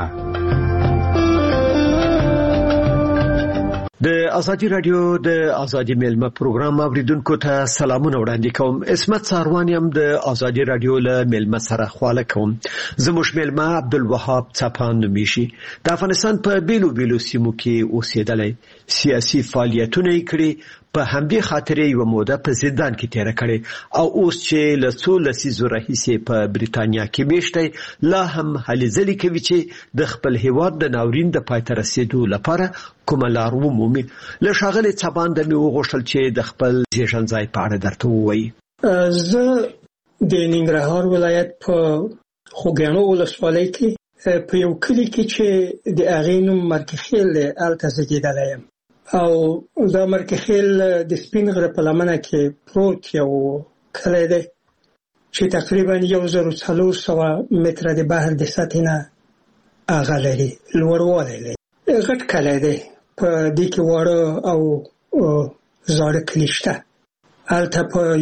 د ازادي رادیو د ازادي میلمه پروګرام اوریدونکو ته سلامونه وړاندې کوم. عصمت ساروانیم د ازادي رادیو له میلمه سره خواله کوم. زموږ میلمه عبدالوهاب څپان نومیږي. د افغانستان په بیلو سیمو کې اوسېدلی، سیاسي فعالیتونه یې کړي، په همدې خاطر یو موده په زندان کې تیر کړي او اوس چې له څو لسیزو راهیسې په بریتانیا کې میشته لا هم هلې ځلې کوي چې د خپل هیواد د ناورین د پای ته رسیدو لپاره کومه لار ومومي. له ښاغلي څپان د مې وغوښتل چې د خپل زیږنځای په اړه درته ووایي. زه د ننګرهار ولایت په خوږیاڼو ولسوالۍ کې په یو کلي کې چې د هغې نوم مرکخیل دی هلته زیږېدلی یم او دا مرکخیل د سپین غره په لمنه کې پروت یو کلی دی چې تقریبا 1400 متره د بحر د سطحې نه هغه لري، لوړوالی لري. غټ کلی دی، په دې کې واړه او زاړه کلي شته. هلته په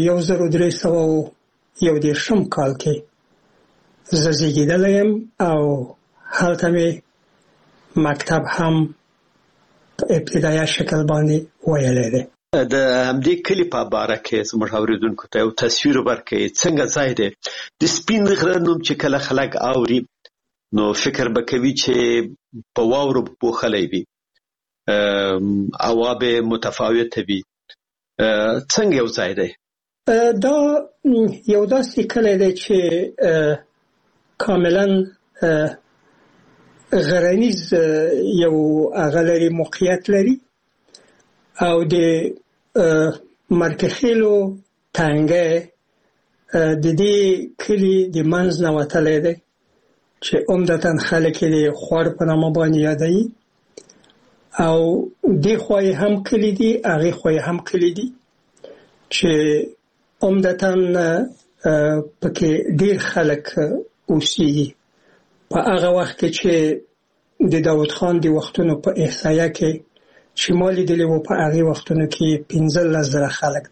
1311 کال کې زه زیږېدلی یم او هلته مې مکتب هم په ابتدایه شکل باندې ویلی دی. د همدې کلی په باره کې زموږ اوریدونکو ته یو تصویر ورکړئ څنګه ځای دی د سپین غره نوم چې کله خلک اوري نو فکر به کوي چې په واورو پوښلی وي هوا به متفاوته وي څنګه یو ځای دی دا یو داسې کلی دی چې کاملا غرنیز یو هغه لري موقعیت لري او د مرکخیلو تنګه د دې کلی د منځ نه وتلی دی چې عمدتاً خلک یې د خوړ په نامه باندې یادوي او دې خوا یې هم کلی دي هغې خوا یې هم کلی دي چې عمدتاً پکې ډېر خلک اوسېږي په هغه وخت کې چې د داود خان د وختونو په احصایه کې چې ما لیدلی وو په هغې وختونو کې 15,000 خلک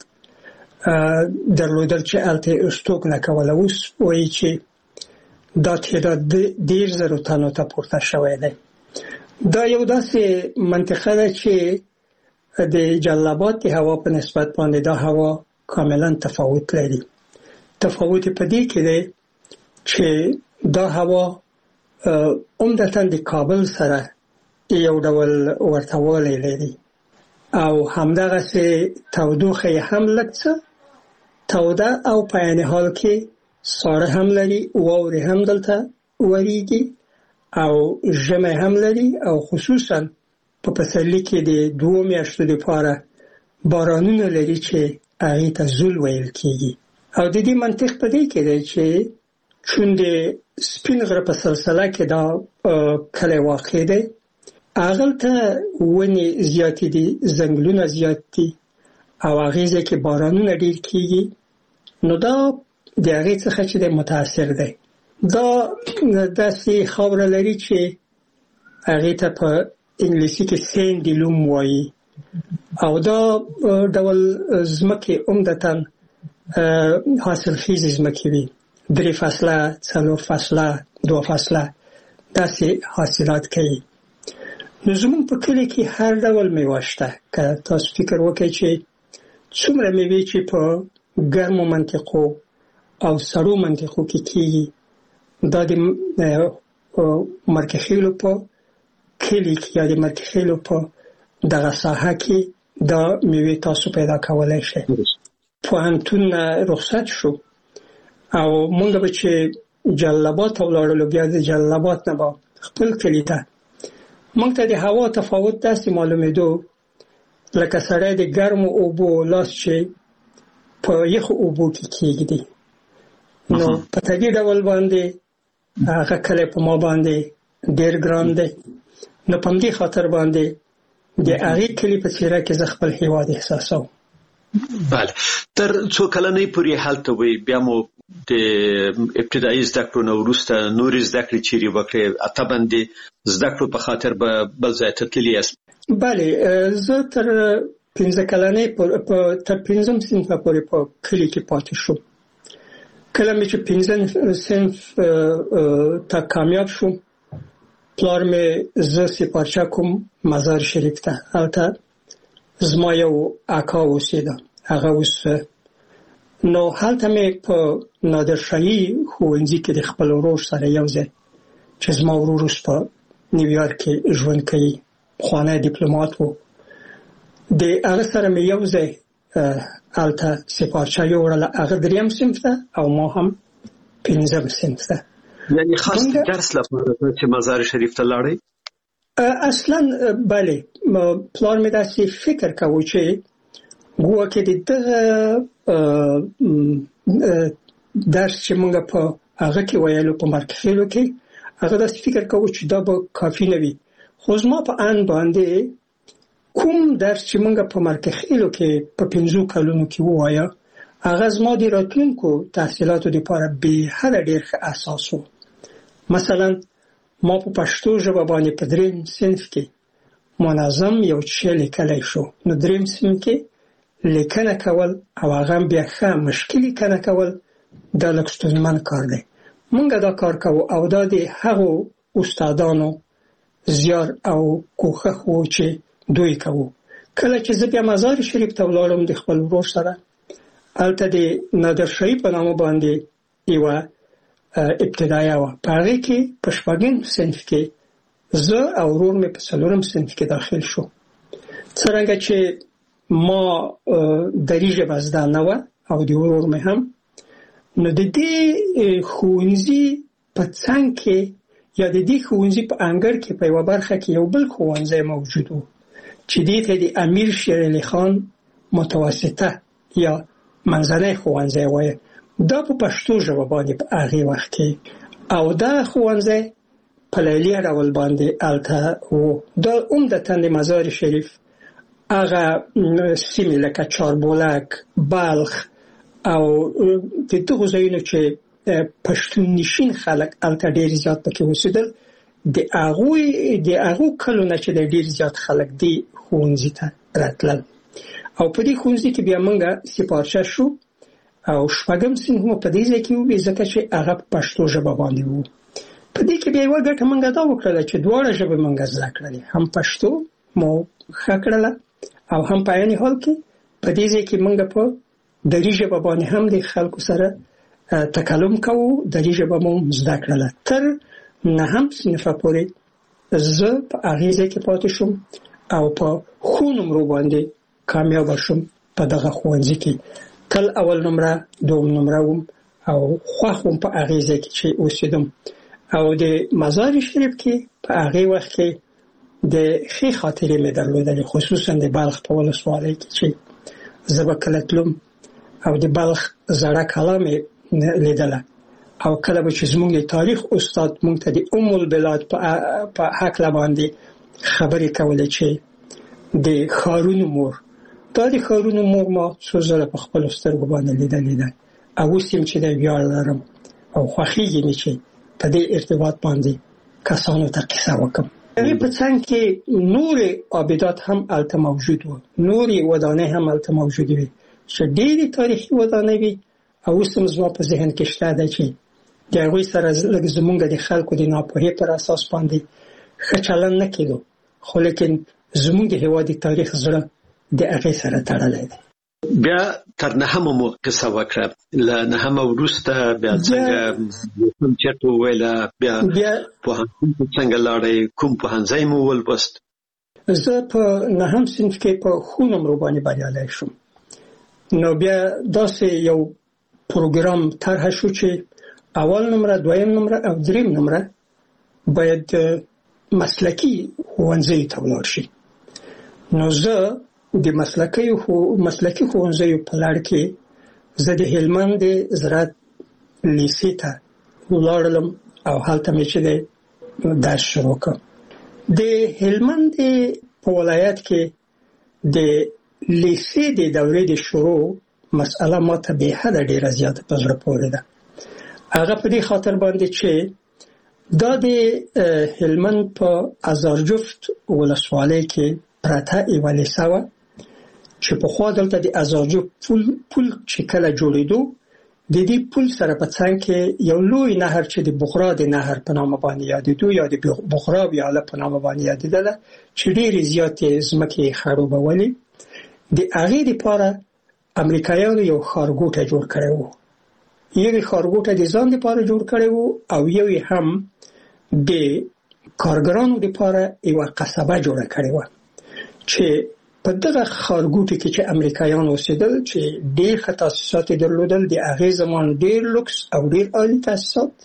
درلودل چې هلته یې استوګنه کوله اوس وایي چې دا تعداد 10,000 تنو ته پورته شوی دی دا یو داسې منطقه ده چې د جلال آباد د هوا په نسبت باندې دا هوا کاملا تفاوت لري تفاوت په دې کې دی چې دا هوا عمدتاً د کابل سره یو ډول ورته والی لري او همدغسې تودوخه یې هم لږ څه توده او په عین حال کې ساړه هم لري واورې هم دلته وریږي او ژمی هم لري او خصوصاً په پسرلي کې د 2 میاشتو دپاره بارانونه لري چې هغې ته زول ویل کېږي او د دې منطق په دې کې دی چې چون د سپین غره په سلسله کې دا کلی واقع دی هغلته ونې زیاتې دي ځنګلونه زیات دي او هغې ځای کې بارانونه ډېر کېږي نو دا د هغې څخه چې دی متاثر دی دا داسې خاوره لري چې هغې ته په انګلیسي کې سینډي لوم وایي او دا ډول ځمکې عمدتاً حاصلخیزې ځمکې وي 3 فصله 4 فصله 2 فصله داسې حاصلات کوي نو زموږ په کلي کې هر ډول میوه شته که تاسو فکر وکړئ چې څومره میوې چې په ګرمو منطقو او سړو منطقو کې کېږي دا د مرکخیلو په کلي کې یا د مرکخیلو په دغه ساحه کې دا میوې تاسو پیدا کولی شئ پوهنتون رخصت شو او مونږ به چې جلال آباد ته ولاړلو بیا د جلال آباد نه به خپل کلي ته مونږ ته د هوا تفاوت داسې معلومېدو لکه سړی د ګرمو اوبو لاس چې په یخو اوبو کې کېږدي نو په طبیعي ډول باندې هغه کلی په ما باندې ډېر ګران دی نو په همدې خاطر باندې د هغې کلي په څېره کې زه خپل هېواد احساسوم بله تر څو کلنۍ پورې هلته وئ بیا مو د ابتدایي زده کړو نه وروسته نورې زده کړې چیرې وکړې طبعا د زده کړو په خاطر به بل ځای ته تللي یاست بله زه تر 15 کلنۍ تر 5م صنفه پورې په کلي کې پاتې شوم کله مې چې 5م صنف ته کامیاب شوم پلار مې زه سپارچه کوم مزار شریف ته هلته زما یو اکا اوسېده هغه اوس نو هلته مې په نادرشاهي ښوونځي کې د خپل ورور سره یو ځای چې زما ورور اوس په نیویارک کې ژوند کوي پخوانی ډیپلومات و د هغه سره مې یو ځای هلته سپارچه یوړله هغه 3م صنف ته او ما هم 5م صنف ته یعنې خاص درس لپاره چې مزار شریف ته لاړئ اصلا بله پلار مې داسې فکر کوو چې ګویا کې د دغه درس چې موږ په هغه کې ویلو په مرکخیلو کې هغه داسې فکر کوو چې دا به کافي نه وي خو زما په ان باندې کوم درس چې موږ په مرکخیلو کې په 5 کلونو کې ووایه هغه زما د راتلونکو تحصیلاتو لپاره بېحده ډېر ښه اساس و مثلا ما په پښتو ژبه باندې په 3م صنف کې منظم یو څه لیکلی شو نو 3م صنف کې لیکنه کول او هغه بیا ښه مشکل لیکنه کول دا لږ ستونزمن کار دی موږ دا کار کوو او دا د هغو استادانو زیار او کوښښ و چې دوی کوو کله چې زه بیا مزار شریف ته ولاړم د خپل ورور سره، هلته د نادرشاهي په نامه باندې یوه ابتدایه وه. په هغې کې په 4م صنف کې زه او ورور مې په 4م صنف کې داخل شو. څرنګه چې ما دري ژبه زده نه وه او د ورور مې هم، نو د دې ښوونځي په څنګ کې یا د دې ښوونځي په انګړ کې په یوه برخه کې یو بل ښوونځی موجود و چې دې ته د امیر شیر علي خان متوسطه یا منځنی ښوونځی وایي. دا په پښتو ژبه باندې په هغې وخت کې، او دا ښوونځی په لیلیه ډول باندې هلته و. دا عمدتاً د مزار شریف هغه سیمې لکه چاربولک، بلخ او د دغو ځایونو چې پښتون نشین خلک هلته ډېر زیات پکې اوسېدل، د هغو کلو نه چې د ډېر زیات خلک دې ښوونځي ته راتلل. او په دې ښوونځي کې بیا موږ سپارچه شو او 4م صنف مو په دې ځای کې وو، ځکه چې هغه په پښتو ژبه باندې وو. په دې کې بیا یوه ګټه موږ دا وکړله چې دواړه ژبې موږ زده کړلې، هم پښتو مو ښه کړله او هم په عین حال کې په دې ځای کې موږ په دري ژبه باندې هم د خلکو سره تکلم کوو، دري ژبه مو زده کړله. تر 9م صنف پورې زه په هغې ځای کې پاتې شوم او په ښو نمرو باندې کامیابه شوم په دغه ښوونځي کې. تل اول نمره، دوم نمره وم او خوښ وم په هغې ځای کې چې اوسېدم. او د مزار شریف کې په هغې وخت کې د ښې خاطرې مې درلودلې، خصوصا د بلخ په ولسوالۍ کې چې زه به کله تلم او د بلخ زړه کلا مې لیدله، او کله به چې زموږ د تاریخ استاد موږ ته د البلاد په هکله باندې خبرې کولې چې د ښارونو مور، دا د ښارونو مور ما څو ځله په خپلو سترګو باندې لیدلې ده، او اوس یم چې د ویاړ لرم او خوښېږي مې چې په دې ارتباط باندې کسانو ته قصه وکړم. هغې په څنګ کې نورې آبدات هم هلته موجود وو، نورې ودانۍ هم هلته موجودې وې چې ډېرې تاریخي ودانۍ وې، او اوس هم زما په ذهن کې شته ده چې د هغوی سره لږ زموږ د خلکو د ناپوهۍ پر اساس باندې ښه چلند نه کېدو، خو لیکن زموږ د هېواد د تاریخ زړه د هغې سره تړلی دی. بیا تر 9مه مو قصه وکړه، له 9مه وروسته بیا څنګه چېرته وویله، بیا پوهنتون ته څنګه لاړئ، کوم پوهنځی مو ولوست؟ زه په 9م صنف کې په ښو نمرو باندې بریالی شوم. نو بیا داسې یو پروګرام طرحه شو چې اول نمره، 2م نمره او 3م نمره باید مسلکي ښوونځیو ته ولاړ شي. نو زه د مسلکي ښوونځیو په لړ کې زه د هلمند د زراعت لیسې ته ولاړلم او هلته مې چې درس شروع کړ. د هلمند په ولایت کې د لیسې د دورې د شروع مسأله ماته به حده ډېره زیاته په زړه پورې ده. هغه په دې خاطر باندې چې دا د هلمند په ازارجفت ولسوالۍ کې پرته یوه لیسه وه چې پخوا دلته د ازارجفت پل چې کله جوړېدو، د دې پل سره په څنګ کې یو لوی نهر چې د بغرا د نهر په نامه باندې یادېدو یا د بغرا ویاله په نامه باندې یادېدله، چې ډېرې زیاتې ځمکې یې خړوبولې. د هغې دپاره امریکایانو یو ښارګوټی جوړ کړی و. یو یې ښارګوټی د ځان دپاره جوړ کړی و او یو یې هم د کارګرانو دپاره یوه قصبه جوړه کړې وه چې په دغه ښارګوټي کې چې امریکایان اوسېدل، چې ډېر ښه تاسیسات یې درلودل، د هغې زمان ډېر لوکس او ډېر عالي تاسیسات،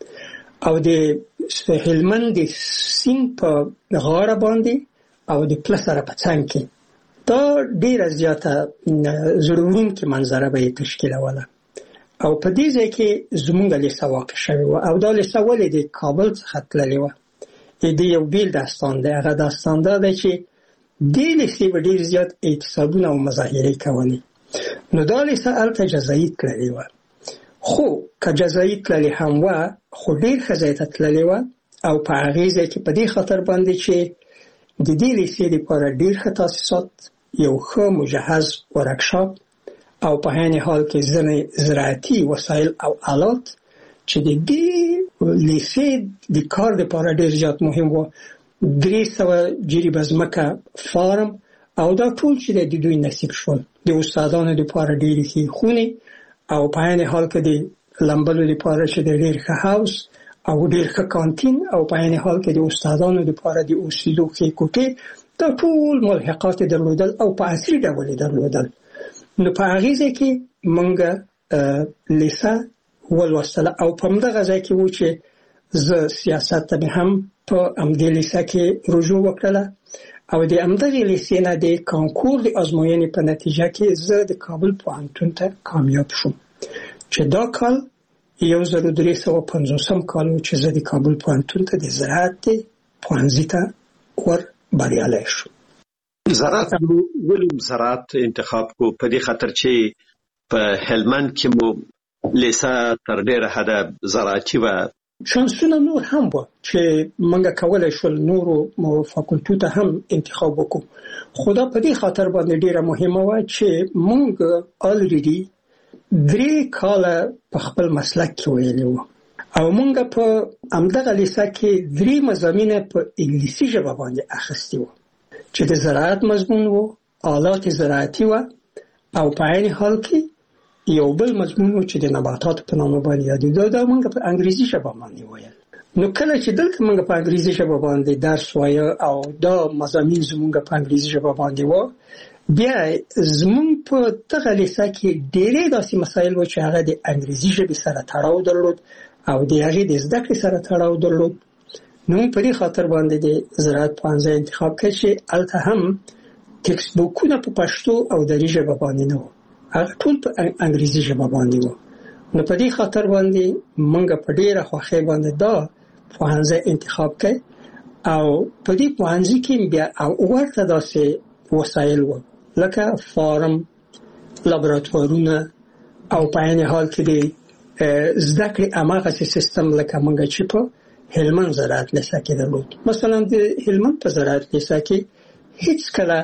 او د هلمند د سیند په غاړه باندې او د پله سره په څنګ کې دا ډېره زیاته زړه وړونکې منظره به یې تشکیلوله. او په دې ځای کې زموږ لیسه واقع شوې وه، او دا لیسه ولې د کابل څخه تللې وه. د یو بیل داستان دی، هغه داستان دا دی چې دې لیسې به ډېر زیات اعتصابونه او مظاهرې کولې. نو دا لیسه هلته جزایي تللې وه، خو که جزایي تللې هم وه، خو ډېر ښه ځای ته تللې وه. او په هغې ځای کې په دې خاطر باندې چې د دې لیسې لپاره ډېر ښه تاسیسات، یو ښه مجهز ورکشاپ، او په عین حال کې ځینې زراعتي وسایل او آلات چې د دې لیسې د کار لپاره ډېر زیات مهم و. 300 جریبه ځمکه فارم او دا ټول چې د دوی نصیب شول د استادانو لپاره ډېرې ښې خونې او په عین حال کې د لمبلو لپاره چې د ډېر ښه هاوس او ډېر ښه کانتین او په عین حال کې د استادانو لپاره د اوسېدو ښې کوټې دا ټول ملحقات درلودل او په عصري ډول درلودل. نو په هغې ځای کې موږ لیسه ولوستله او په همدغه ځای کې و چې زه سیاست ته مې هم په همدې لیسه کې رجوع وکړله او د همدغې لیسې نه د کانکور د ازموینې په نتیجه کې زه د کابل پوهنتون ته کامیاب شوم چې دا کال 1350 کال و چې زه د کابل پوهنتون ته د زراعت پوهنځي ته ور بریالی شوم. زراعت ولې زراعت انتخاب کو په دې خاطر چې په هلمند کې مو لیسه تر ډېره حده زراعتي و؟ شانسونه نور هم و چې موږ کولای شول نورو فاکولټو ته هم انتخاب وکړو خو دا په دې خاطر باندې ډېره مهمه وه چې موږ الریډي 3 کاله په خپل مسلک کې ویلي وو او موږ په همدغه لیسه کې 3 مضامین په انګلیسي ژبه باندې اخیستي وو چې د زراعت مضمون وو، آلات زراعتي وو او په عین حال کې یو بل مضمون و چې د نباتاتو په نامه باندې یادېده دا موږ په انګریزي ژبه باندې ویل. نو کله چې دلته موږ په انګریزي ژبه باندې درس وایو او دا مضامین زموږ په انګریزي ژبه باندې و بیا زموږ په دغه لیسه کې ډېرې داسې مسایل و چې هغه د انګریزي ژبې سره تړاو درلود او د هغې د زده کړې سره تړاو درلود. نو په دې خاطر باندې د زراعت پوهنځی انتخاب کړ چې هلته هم ټکسټ بوکونه په پښتو او دري ژبه باندې نه و، هغه ټول په انګریزي ژبه باندې و. نو په دې خاطر باندې موږ په ډېره خوښۍ باندې دا پوهنځی انتخاب کړ او په دې پوهنځي کې بیا ورته داسې وسایل و لکه فارم، لابراتوارونه او په عین حال کې د زده کړې هماغسې سیستم لکه موږ چې په هلمند زراعت لیسه کې درلود. مثلا د هلمند په زراعت لیسه کې هیڅ کله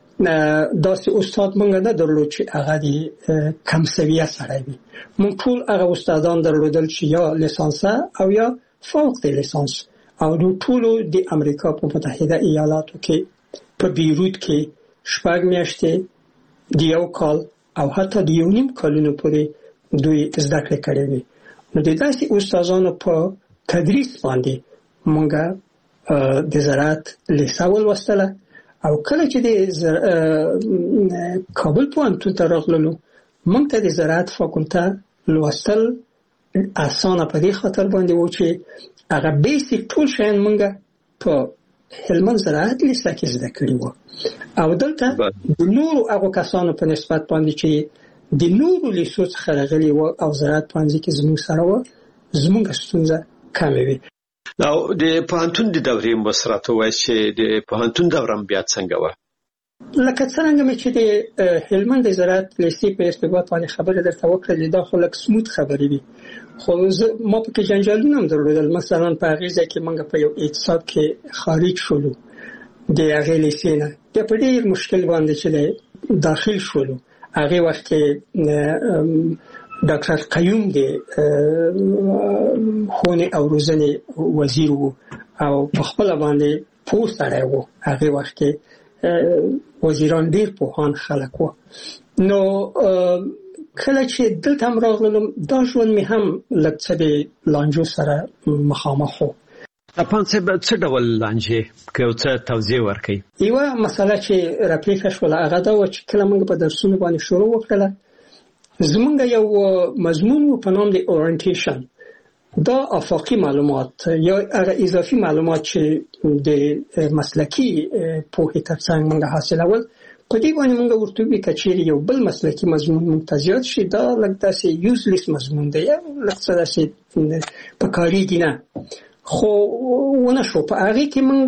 داسې استاد موږ نه درلود چې هغه د کم سویه سړی وي. موږ ټول هغه استادان درلودل چې یا لیسانسه او یا فوق د لیسانس او د ټولو د امریکا په متحده ایالاتو کې په بیروت کې 6 میاشتې د 1 کال او حتی د 1.5 کالونو پورې دوی زده کړې کړې وي. نو د داسې استادانو په تدریس باندې موږ د زراعت لیسه ولوستله او کله چې د کابل پوهنتون ته راغللو موږ ته د زراعت فاکولټه لوستل اسانه په دې خاطر باندې و چې هغه بیسیک ټول شیان موږ په هلمند زراعت لیسه کې زده کړي وو او دلته د نورو هغو کسانو په نسبت باندې چې د نورو لیسو څخه راغلي وو او زراعت پوهنځي کې زموږ سره وو زموږ ستونزه کمه وي. او د پوهنتون د دورې مسرات وایي چې د پوهنتون دوره بیا څنګه و؟ لکه څنګه مې چې د هلمند د زراعت لیسې په ارتباط باندې خبره درته وکړه دا خو لږ سموت خبرې دي خو ما پکې جنجالونه هم درلودل. مثلا په هغې ځای کې موږ په یو اعتصاب کې خارج شولو د هغې لیسې نه بیا په ډېر مشکل باندې چې داخل شولو. هغې وخت کې ډاکټر قیوم د ښوونې او روزنې وزیر و او په خپله باندې پوه سړی و. هغې وخت کې وزیران ډېر پوهان خلک و. نو کله چې دلته هم راغلم دا ژوند مې هم لږ څه د لانجو سره مخامخ و. اپان څه ډول لانجې که یو څه توضیح ورکړئ؟ یوه مسله چې راپېښه شوله هغه دا وه چې کله موږ په درسونو باندې شروع وکړله زمونږ یو مضمون و په نام د اورینټیشن. دا افاقي معلومات یا هغه اضافي معلومات چې د مسلکي پوهې ترڅنګ موږ حاصلول په دې باندې موږ ورته وی کچېرې یو بل مسلکي مضمون موږ ته زیات شي دا لږ داسې یوزلیس مضمون دی یا لږ څه داسې په کارېږي نه خو ونه شو. په هغې کې موږ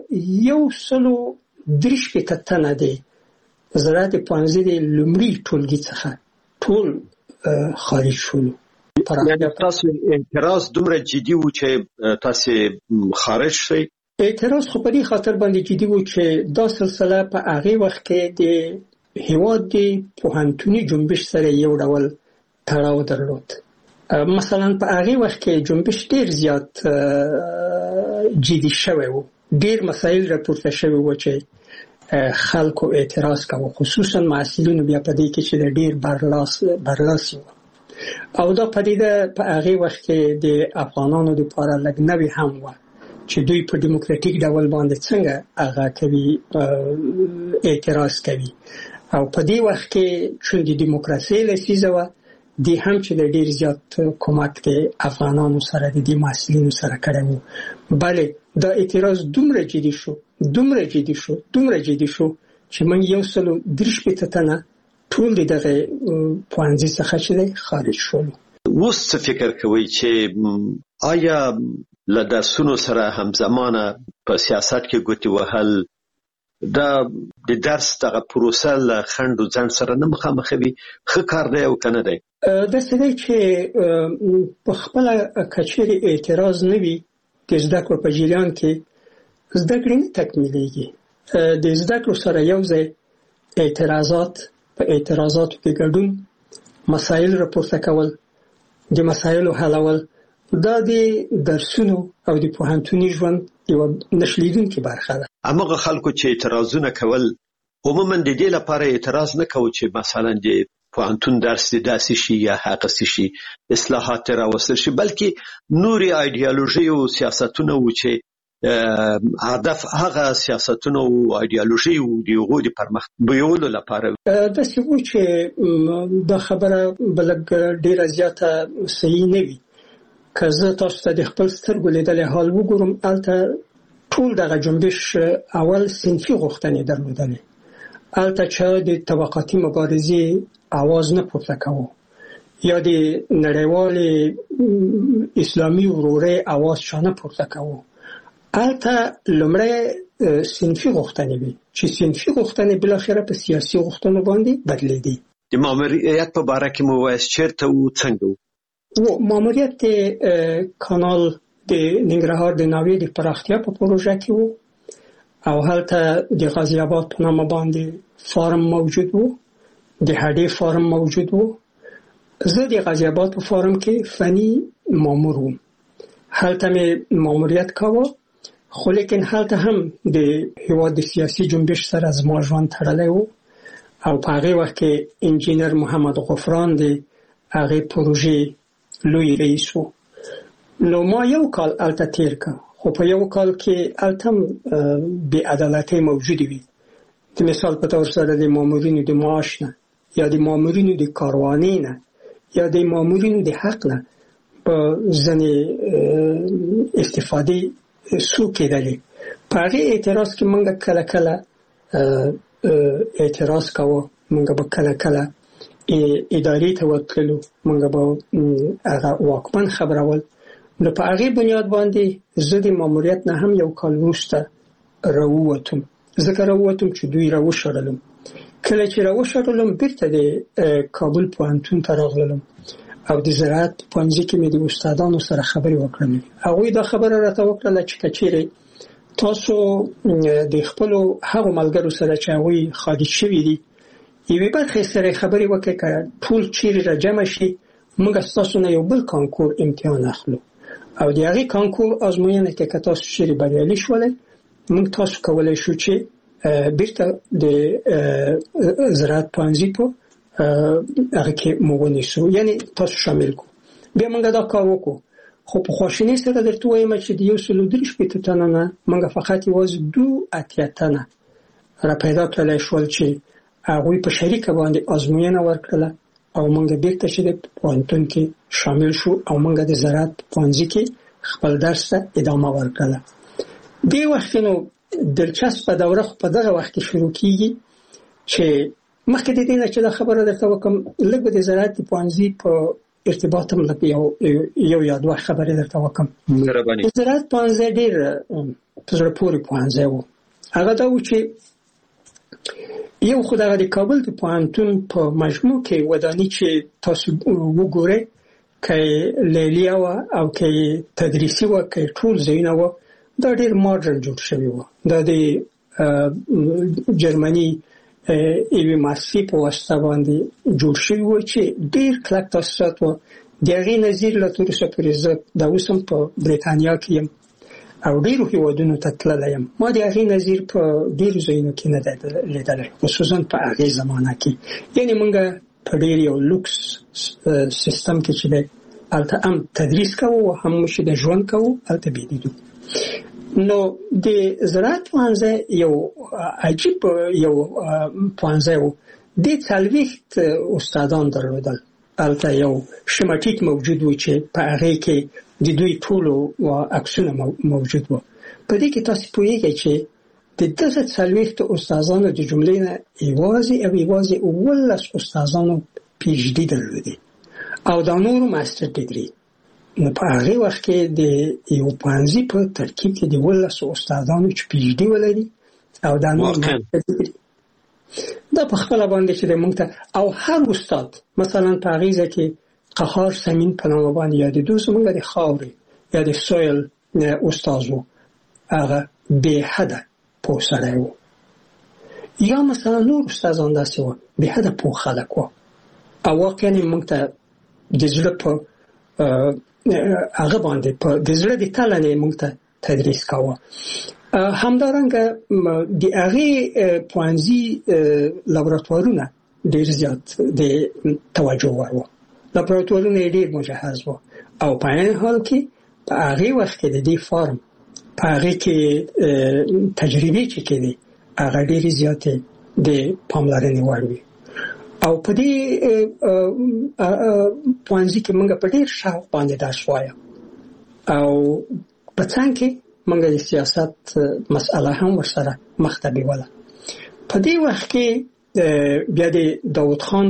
130 تنه دی زراعت پوهنځي د لومړي ټولګي څخه ټول خارج شولو. یعنی تاسو اعتراض دومره جدي و چې تاسو خارج شئ؟ اعتراض خو په دې خاطر باندې جدي و چې دا سلسله په هغې وخت کې د هېواد د پوهنتوني جنبش سره یو ډول تړاو درلود. مثلا په هغې وخت کې جنبش ډېر زیات جدي شوی و. ډېر مسایل راپورته شوي و چې خلکو اعتراض کوي، خصوصا محصلینو بیا په دې کې چې د ډیر برلاسي و. او دا پدیده په هغه وخت کې د افغانانو لپاره لږ نوې هم و چې دوی په دیموکراتیک ډول باندې څنګه هغه کوي، اعتراض کوي. او په دې وخت کې چې د دیموکراسي لسیزه و، دی هم چې د ډیر زیات کومک د افغانانو سره د دې محصلینو سره کړی و. بله دا اعتراض دومره جدي شو چې موږ 130 تنه ټول دغه پوهنځي څخه چې خارج شول. اوس څه فکر کوي چې آیا له درسونو سره همزمانه په سیاست کې ګوتې وهل دا د درس دغه پروسه له خنډ او ځنډ سره نه مخامخوي؟ ښه کار دی او کنه دی؟ دا څه دی چې په خپل کچېرې اعتراض نه وي د زده کړو په جریان کې زده کړې نه تکمیلېږي. د زده کړو سره یو ځای په اعتراضاتو کې ګډون، مسایل راپورته کول، د مسایلو حلول، دا د درسونو او د پوهنتوني ژوند یو نشلیدونکې برخه ده. هماغه خلکو چې اعتراضونه کول عموما د دې لپاره اعتراض نه کوي چې مثلا د پوهنتون درس د داسې شي یا هغه شي اصلاحات راوستل شي، بلکې نوري ایدئولوژي او سیاستونه و چې هدف هغه سیاستونه او ایدئولوژي او د غوډي پرمختګ بیولو لپاره د څه چې د خبره بلګ ډیره زیاته صحیح نه وي. که زه تاسو ته د خپل سترګو لیدلې حال وګورم، البته ټول دغه جنبش اول صنفي غوښتنې درلودلې، البته چې د طبقاتي مبارزې आवाज نه پورته کوو یا د نړیوالې اسلامي ورورۍ आवाज شانه پورته کوو. البته لمړی صنفي غوښتنې وي چې صنفي غوښتنې بل اخره په سیاسي غوښتنو باندې بدلېدي. د ماموریت په اړه کې مو وایي چیرته او څنګه ماموریت کانال د ننګرهار د ناوې د پراختیا په پروژه کې وو، او هلته د غازی آباد په نامه باندې فارم موجود وو، د هډې فارم موجود وو. زه د غازی آباد په فارم کې فني مامور وم، هلته مې ماموریت کاوه، خو لیکن هلته هم د هیواد د سیاسي جنبش سره زما ژوند تړلی وو. او په هغه وخت کې انجینر محمد غفران د هغه پروژې لوی رئیس وو. نو ما یو کال الته تیر که، خو په یو کال کې الته بې عدالتۍ موجودې وي. د مثال په تور سره د مامورینو د معاش نه یا د مامورینو د کاروانۍ نه یا د مامورینو د حق نه په ځینې استفادې سو کېدلې. په هغې اعتراض کې موږ کله کله اعتراض کاوه، موږ به کله کله ادارې ته ورتللو، موږ به هغه واکمن خبرول. نو په هغې بنیاد باندې زه د ماموریت نه هم یو کال وروسته راووتم. ځکه راووتم چې دوی راوشړلم. کله چې راوشړلم بیرته د کابل پوهنتون ته راغلم او د زراعت پوهنځي کې مې د استادانو سره خبرې وکړم. هغوی دا خبره راته وکړله چې که چیرې تاسو د خپلو هغو ملګرو سره چې هغوی خارج شوي دي یوې برخې سره خبرې وکړئ، که ټول چیرې را جمع شي موږ ستاسو نه یو بل کانکور امتحان اخلو، او د هغې کانکور ازموینه کې که تاسو چیرې بریالي شولئ موږ تاسو کولی شو چې بیرته د زراعت پوهنځي په هغه کې مو ونیسو، یعنی تاسو شامل کو. بیا موږ دا کار وکړو، خو په خواشینۍ سره درته وایم چې د 130 تنو نه موږ فقط یوازې 2 تنه را پیدا کړلی شول چې هغوی په شریکه باندې ازموینه ورکړله او موږ بیرته چې د پوهنتون کې شامل شو او موږ د زراعت پوهنځي کې خپل درس ته ادامه ورکړله. دې وخت نو دلچسپه دوره خو په دغه وخت کې شروع کیږي چې مخکې د دې نه چې دا خبره درته وکړم لږ به د زراعت پوهنځي په ارتباط هم لږ یو یا دوه خبرې درته وکړم. د زراعت پوهنځی ډېر په زړه پورې پوهنځی و. هغه دا و چې یو خو دغه د کابل د پوهنتون په مجموع کې وداني چې تاسو وګورئ، که لیلیه وه او که تدریسي وه که ټول ځایونه وه، دا ډېر ماډرن جوړ شوي وه. دا د جرمني یوې مؤسسې په واسطه باندې جوړ شوي وه چې ډېر کلک تاسیسات وه. د هغې نظیر له تر اوسه پورې زه دا اوس هم په بریتانیا کې یم او ډیرو هیوادونو ته تللی یم. ما د هغې نظیر په ډیرو ځایونو کې نه دی لیدلی، خصوصا په هغې زمانه کې. یعنې موږ په ډیر یو لوکس سیستم کې چې دی هلته هم تدریس کوو او هم چې د ژوند کوو هلته بیدیدو. نو د زراعت پوهنځی یو عجیب یو پوهنځی و. دې 40 استادان درلودل. هلته یو شماټیک موجود و چې په هغې کې د دوی ټولو عکسونه موجود و. په دې کې تاسو پوهیږئ چې د دغه 40 استادانو د جملې نه یوازې 11 استادانو پی ایچ ډي درلودي او دا نورو ماستر ډیګري. نو په هغې وخت کې د یو پوهنځي په ترکیب کې د 11 استادانو چې پی ایچ ډي ولري او دا نور ماستر ډیګري، دا په خپله باندې چې د موږ ته او هر استاد مثلا په هغې ځای کې قهار سمین په نامه باندې یادېدو، زموږ د خاورې یا د سویل استاد و، هغه بې حده پوه سړی و. یا مثلا نور استادان داسې و بې حده پوه خلک و او واقعا موږ ته د زړه په هغه باندې په د زړه د تله نه موږ ته تدریس کاوه. همدارنګه د هغې پوهنځي لابراتوارونه ډېر زیات د توجه وړ وو. لابراتوارونه یې ډېر مجهز وو او په عین حال کې په هغې وخت کې د دې فارم په هغې کې تجربې چې کېدې هغه ډېرې زیاتې د پاملرنې وړ وي. او په دې پوهنځي کې موږ په ډېر شوق باندې درس وایو او په څنګ کې موږ د سیاست مسأله هم ورسره مخ ته بیوله. په دې وخت کې بیا د داود خان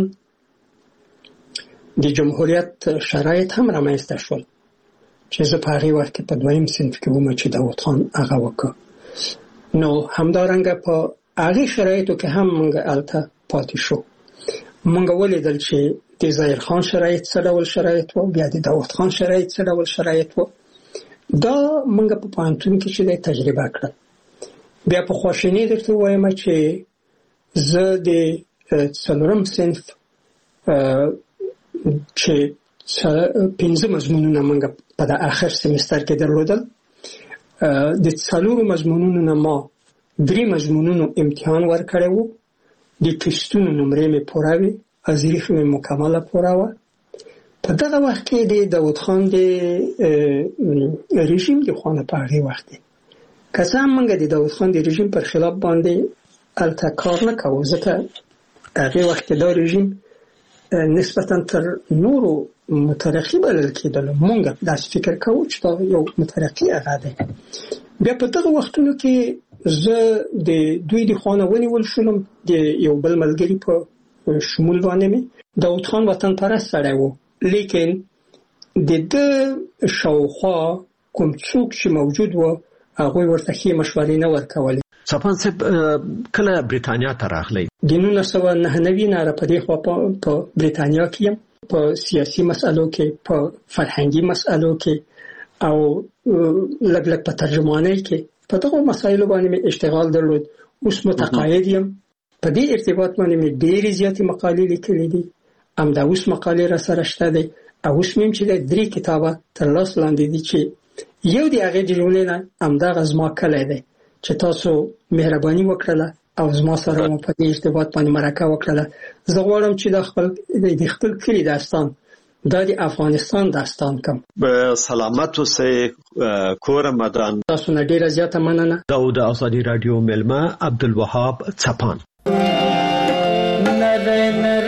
د جمهوریت شرایط هم رامنځته شول چې زه په هغې وخت کې په 2م صنف کې وم چې داود خان هغه وکړ. نو همدارنګه په هغې شرایطو کې هم موږ هلته پاتې شو. موږ ولیدل چې د ظاهر خان شرایط څه ډول شرایط و، بیا د داود خان شرایط څه ډول شرایط و. دا موږ په پوهنتون کې چې تجربه کړل. بیا په خواشینۍ درته ووایم چې زه د 4م صنف چې 5 مضمونونه موږ په د آخر سمستر کې درلودل، د 4 مضمونونو نه ما 3 مضمونونو امتحان ورکړی و. د ټسټونو نمرې مې پوره وې، ازریخ مې مکمله پوره وه. په دغه وخت کې د داود خان د رژیم د خوا نه په هغې وخت کې که څه هم موږ د داود خان د رژیم پر خلاف باندې هلته کار نه کوو، ځکه هغې وخت کې دا رژیم نسبتا تر نورو مترقي بلل کېدلو. موږ داسې فکر کوو چې دا یو مترقي هغه دی. بیا په دغه وختونو کې زه د دوی د خوا نه ونیول شولم. د یو بل ملګري په شمول باندې مې داود خان وطن پرست سړی و، لیکن د ده شاوخوا کوم څوک چې موجود و هغوی ورته ښې مشورې نه ورکولې. چاپان صاحب کله بریتانیا ته راغلی؟ د 1999 نه را په دې خوا په بریتانیا کې یم، په سیاسي مسألو کې، په فرهنګي مسألو کې او لږ لږ په ترجمانۍ کې په دغو مسایلو باندې مې اشتغال درلود. اوس متقاعد یم. په دې ارتباط باندې مې ډېرې زیاتې مقالې لیکلې دي. همدا اوس مقالې را سره شته دی او اوس مې چې 3 کتابه تر لاس لاندې دي چې یو د هغې د جملې نه همدغه زما کلی دی چې تاسو مهرباني وکړله او زما سره مو په دې ارتباط باندې مرکه وکړله. زه غواړم چې د خپل کلي داستان دا د افغانستان داستان کم. به سلامت اوسئ کور مدان. تاسو نه ډیره زیاته مننه. دا د ازادي رادیو ملما عبدالوهاب چپان.